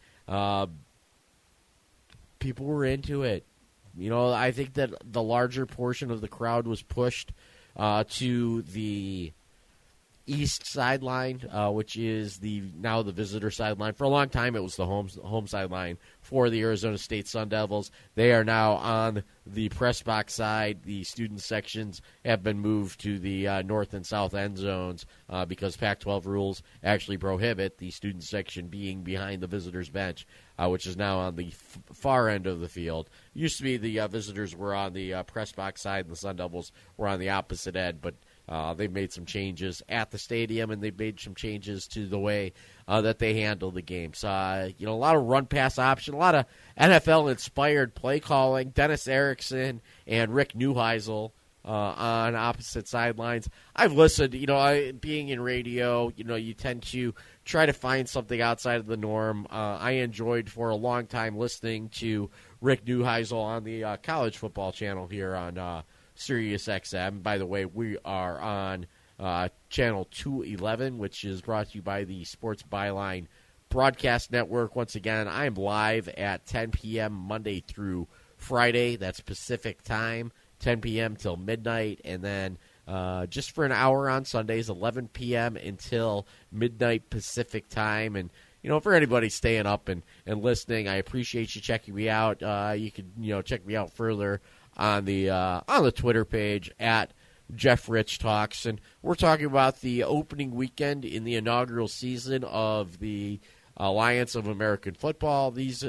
People were into it. I think that the larger portion of the crowd was pushed to the east sideline, which is now the visitor sideline. For a long time, it was the home sideline for the Arizona State Sun Devils. They are now on the press box side. The student sections have been moved to the north and south end zones because Pac-12 rules actually prohibit the student section being behind the visitors bench, which is now on the far end of the field. Used to be the visitors were on the press box side and the Sun Devils were on the opposite end, but they've made some changes at the stadium, and they've made some changes to the way that they handle the games. A lot of run-pass option, a lot of NFL-inspired play calling. Dennis Erickson and Rick Neuheisel on opposite sidelines. I've listened, being in radio, you tend to try to find something outside of the norm. I enjoyed for a long time listening to Rick Neuheisel on the college football channel here on Sirius XM. By the way, we are on channel 211, which is brought to you by the Sports Byline Broadcast Network. Once again, I am live at 10 p.m. Monday through Friday. That's Pacific time, 10 p.m. till midnight, and then just for an hour on Sundays, 11 p.m. until midnight Pacific time. And for anybody staying up and listening, I appreciate you checking me out. You can check me out further on the Twitter page at Jeff Rich Talks, and we're talking about the opening weekend in the inaugural season of the Alliance of American Football. These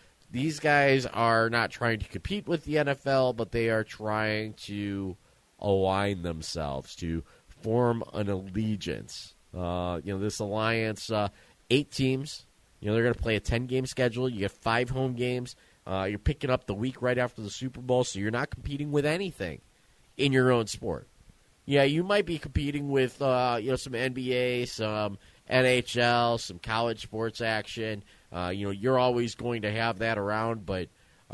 guys are not trying to compete with the NFL, but they are trying to align themselves to form an allegiance. This alliance, 8 teams. They're going to play a 10-game schedule. You get 5 home games. You're picking up the week right after the Super Bowl, so you're not competing with anything in your own sport. Yeah, you might be competing with some NBA, some NHL, some college sports action. You're always going to have that around, but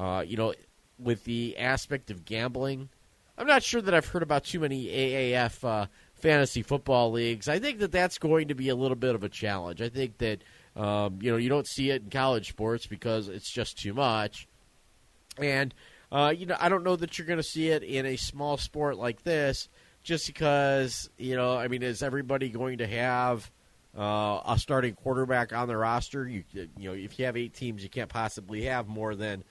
with the aspect of gambling, I'm not sure that I've heard about too many AAF fantasy football leagues. I think that that's going to be a little bit of a challenge. I think that you don't see it in college sports because it's just too much. And, I don't know that you're going to see it in a small sport like this just because, is everybody going to have a starting quarterback on the roster? If you have 8 teams, you can't possibly have more than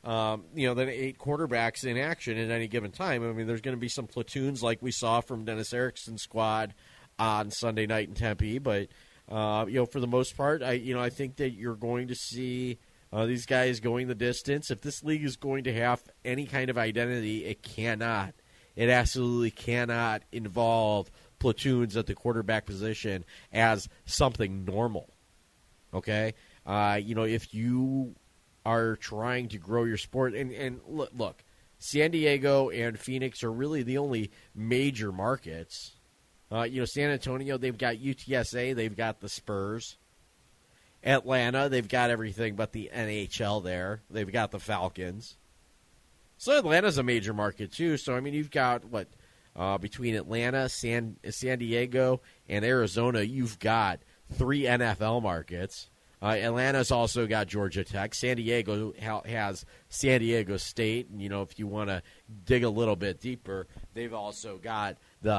8 quarterbacks in action at any given time. I mean, there's going to be some platoons like we saw from Dennis Erickson's squad on Sunday night in Tempe, but for the most part, I think that you're going to see these guys going the distance. If this league is going to have any kind of identity, it cannot. It absolutely cannot involve platoons at the quarterback position as something normal. Okay? If you are trying to grow your sport, and look, San Diego and Phoenix are really the only major markets. San Antonio, they've got UTSA, they've got the Spurs. Atlanta, they've got everything but the NHL there. They've got the Falcons. So Atlanta's a major market too. So, you've got, between Atlanta, San Diego, and Arizona, you've got 3 NFL markets. Atlanta's also got Georgia Tech. San Diego has San Diego State. And, if you want to dig a little bit deeper, they've also got the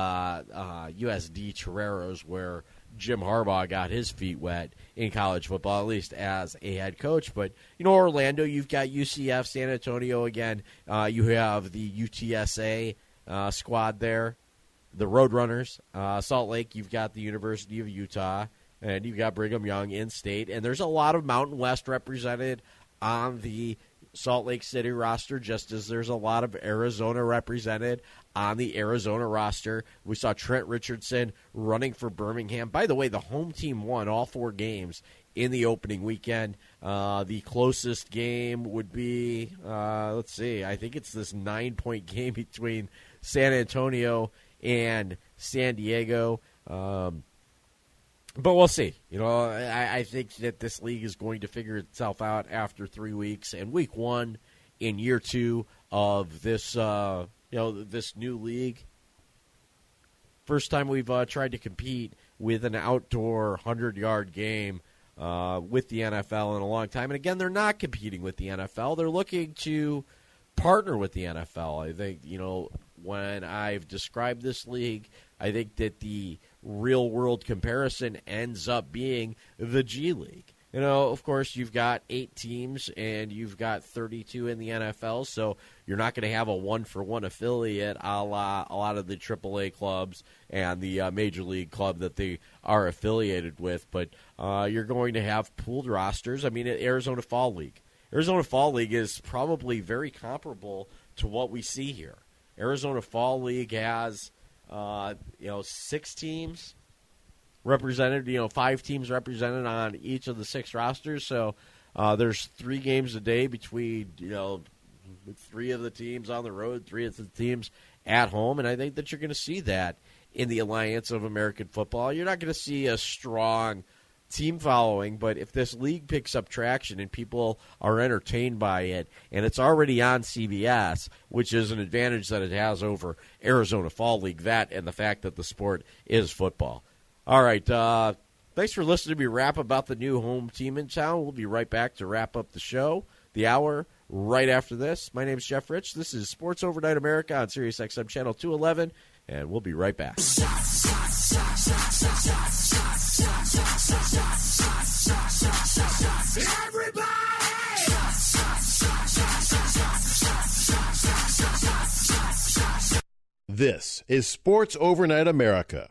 USD Toreros, where Jim Harbaugh got his feet wet in college football, at least as a head coach. But, Orlando, you've got UCF, San Antonio again. You have the UTSA squad there, the Roadrunners. Salt Lake, you've got the University of Utah. And you've got Brigham Young in state. And there's a lot of Mountain West represented on the Salt Lake City roster, just as there's a lot of Arizona represented on the Arizona roster. We saw Trent Richardson running for Birmingham. By the way, the home team won all 4 games in the opening weekend. The closest game would be, I think it's this 9-point game between San Antonio and San Diego. But we'll see. I think that this league is going to figure itself out after 3 weeks. And week 1 in year 2 of this, this new league. First time we've tried to compete with an outdoor 100-yard game with the NFL in a long time. And again, they're not competing with the NFL. They're looking to partner with the NFL. I think, when I've described this league, I think that the real-world comparison ends up being the G League. You know, of course, you've got 8 teams and you've got 32 in the NFL, so you're not going to have a one-for-one affiliate a la a lot of the AAA clubs and the Major League club that they are affiliated with. But you're going to have pooled rosters. I mean, Arizona Fall League. Arizona Fall League is probably very comparable to what we see here. Arizona Fall League has, 6 teams represented, 5 teams represented on each of the 6 rosters. So there's 3 games a day between, 3 of the teams on the road, 3 of the teams at home. And I think that you're going to see that in the Alliance of American Football. You're not going to see a strong team following, but if this league picks up traction and people are entertained by it, and it's already on CBS, which is an advantage that it has over Arizona Fall League, that and the fact that the sport is football. All right, thanks for listening to me rap about the new home team in town. We'll be right back to wrap up the show, the hour, right after this. My name is Jeff Rich. This is Sports Overnight America on Sirius XM Channel 211, and we'll be right back. This is Sports Overnight America.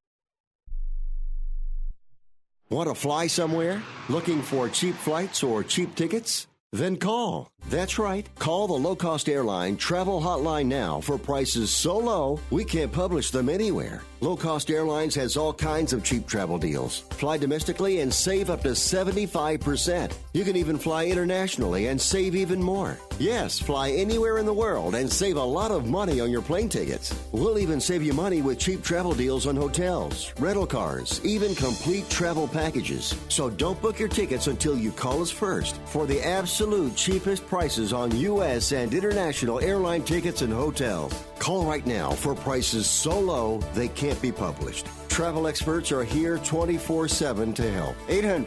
Want to fly somewhere? Looking for cheap flights or cheap tickets? Then call. That's right. Call the low-cost airline travel hotline now for prices so low we can't publish them anywhere. Low Cost Airlines has all kinds of cheap travel deals. Fly domestically and save up to 75%. You can even fly internationally and save even more. Yes, fly anywhere in the world and save a lot of money on your plane tickets. We'll even save you money with cheap travel deals on hotels, rental cars, even complete travel packages. So don't book your tickets until you call us first for the absolute cheapest prices on U.S. and international airline tickets and hotels. Call right now for prices so low they can't be published. Travel experts are here 24/7 to help.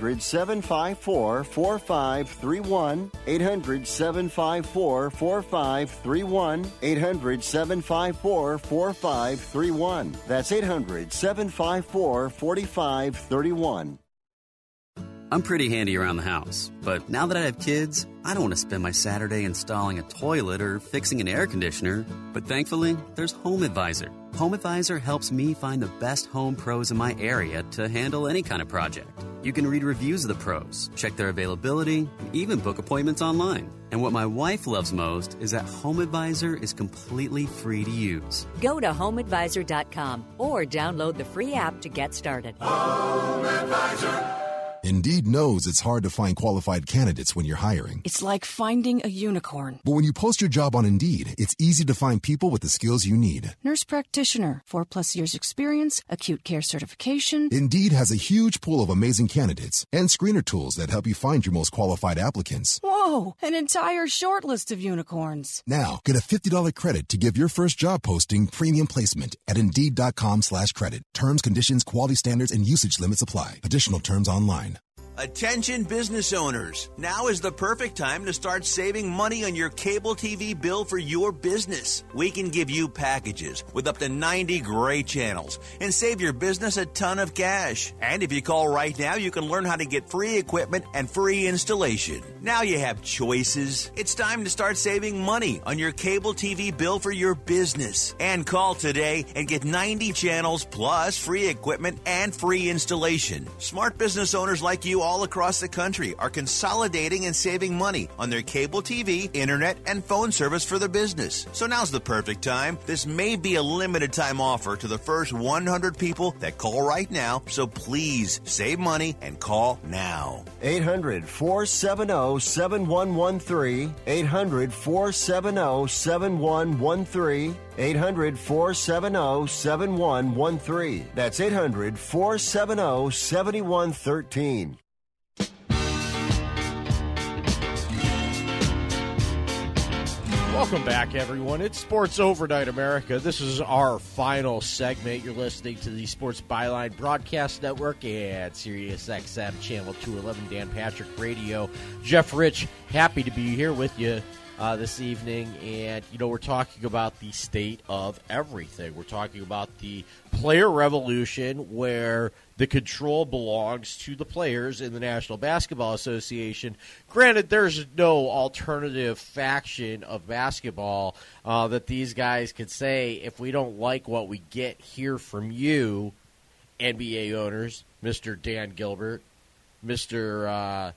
800-754-4531. 800-754-4531. 800-754-4531. That's 800-754-4531. I'm pretty handy around the house, but now that I have kids, I don't want to spend my Saturday installing a toilet or fixing an air conditioner. But thankfully, there's HomeAdvisor. HomeAdvisor helps me find the best home pros in my area to handle any kind of project. You can read reviews of the pros, check their availability, and even book appointments online. And what my wife loves most is that HomeAdvisor is completely free to use. Go to HomeAdvisor.com or download the free app to get started. HomeAdvisor. Indeed knows it's hard to find qualified candidates when you're hiring. It's like finding a unicorn. But when you post your job on Indeed, it's easy to find people with the skills you need. Nurse practitioner, 4+ years experience, acute care certification. Indeed has a huge pool of amazing candidates and screener tools that help you find your most qualified applicants. Whoa, an entire short list of unicorns. Now, get a $50 credit to give your first job posting premium placement at Indeed.com/credit. Terms, conditions, quality standards, and usage limits apply. Additional terms online. Attention business owners. Now is the perfect time to start saving money on your cable TV bill for your business. We can give you packages with up to 90 great channels and save your business a ton of cash. And if you call right now, you can learn how to get free equipment and free installation. Now you have choices. It's time to start saving money on your cable TV bill for your business. And call today and get 90 channels plus free equipment and free installation. Smart business owners like you all across the country are consolidating and saving money on their cable TV, internet, and phone service for their business. So now's the perfect time. This may be a limited time offer to the first 100 people that call right now, so please save money and call now. 800-470-7113. 800-470-7113. 800-470-7113. That's 800-470-7113. Welcome back, everyone. It's Sports Overnight America. This is our final segment. You're listening to the Sports Byline Broadcast Network at Sirius XM Channel 211, Dan Patrick Radio. Jeff Rich, happy to be here with you this evening, and we're talking about the state of everything. We're talking about the player revolution, where the control belongs to the players in the National Basketball Association. Granted, there's no alternative faction of basketball that these guys could say, if we don't like what we get here from you, NBA owners, Mr. Dan Gilbert, Mr.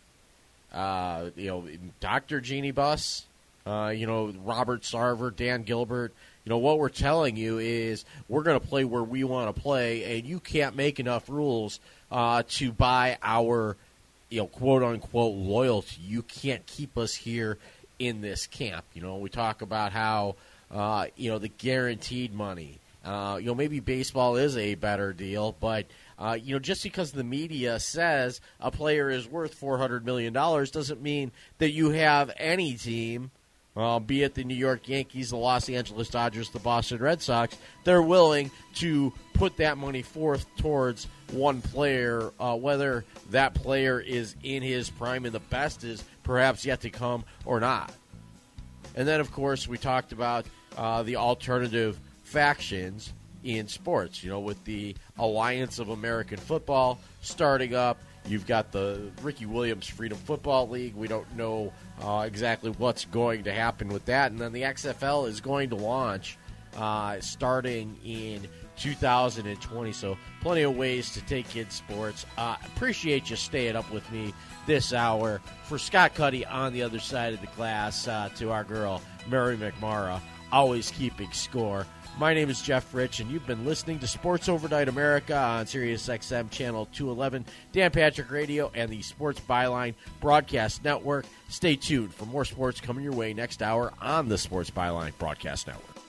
Dr. Jeannie Buss, Robert Sarver, Dan Gilbert, what we're telling you is we're going to play where we want to play, and you can't make enough rules to buy our, quote-unquote loyalty. You can't keep us here in this camp. We talk about how, the guaranteed money. Maybe baseball is a better deal, but, just because the media says a player is worth $400 million doesn't mean that you have any team, be it the New York Yankees, the Los Angeles Dodgers, the Boston Red Sox, they're willing to put that money forth towards one player, whether that player is in his prime and the best is perhaps yet to come or not. And then, of course, we talked about the alternative factions in sports, with the Alliance of American Football starting up. You've got the Ricky Williams Freedom Football League. We don't know exactly what's going to happen with that. And then the XFL is going to launch starting in 2020. So plenty of ways to take in sports. Appreciate you staying up with me this hour. For Scott Cuddy on the other side of the glass, to our girl, Mary McMorrow, always keeping score. My name is Jeff Rich, and you've been listening to Sports Overnight America on Sirius XM Channel 211, Dan Patrick Radio, and the Sports Byline Broadcast Network. Stay tuned for more sports coming your way next hour on the Sports Byline Broadcast Network.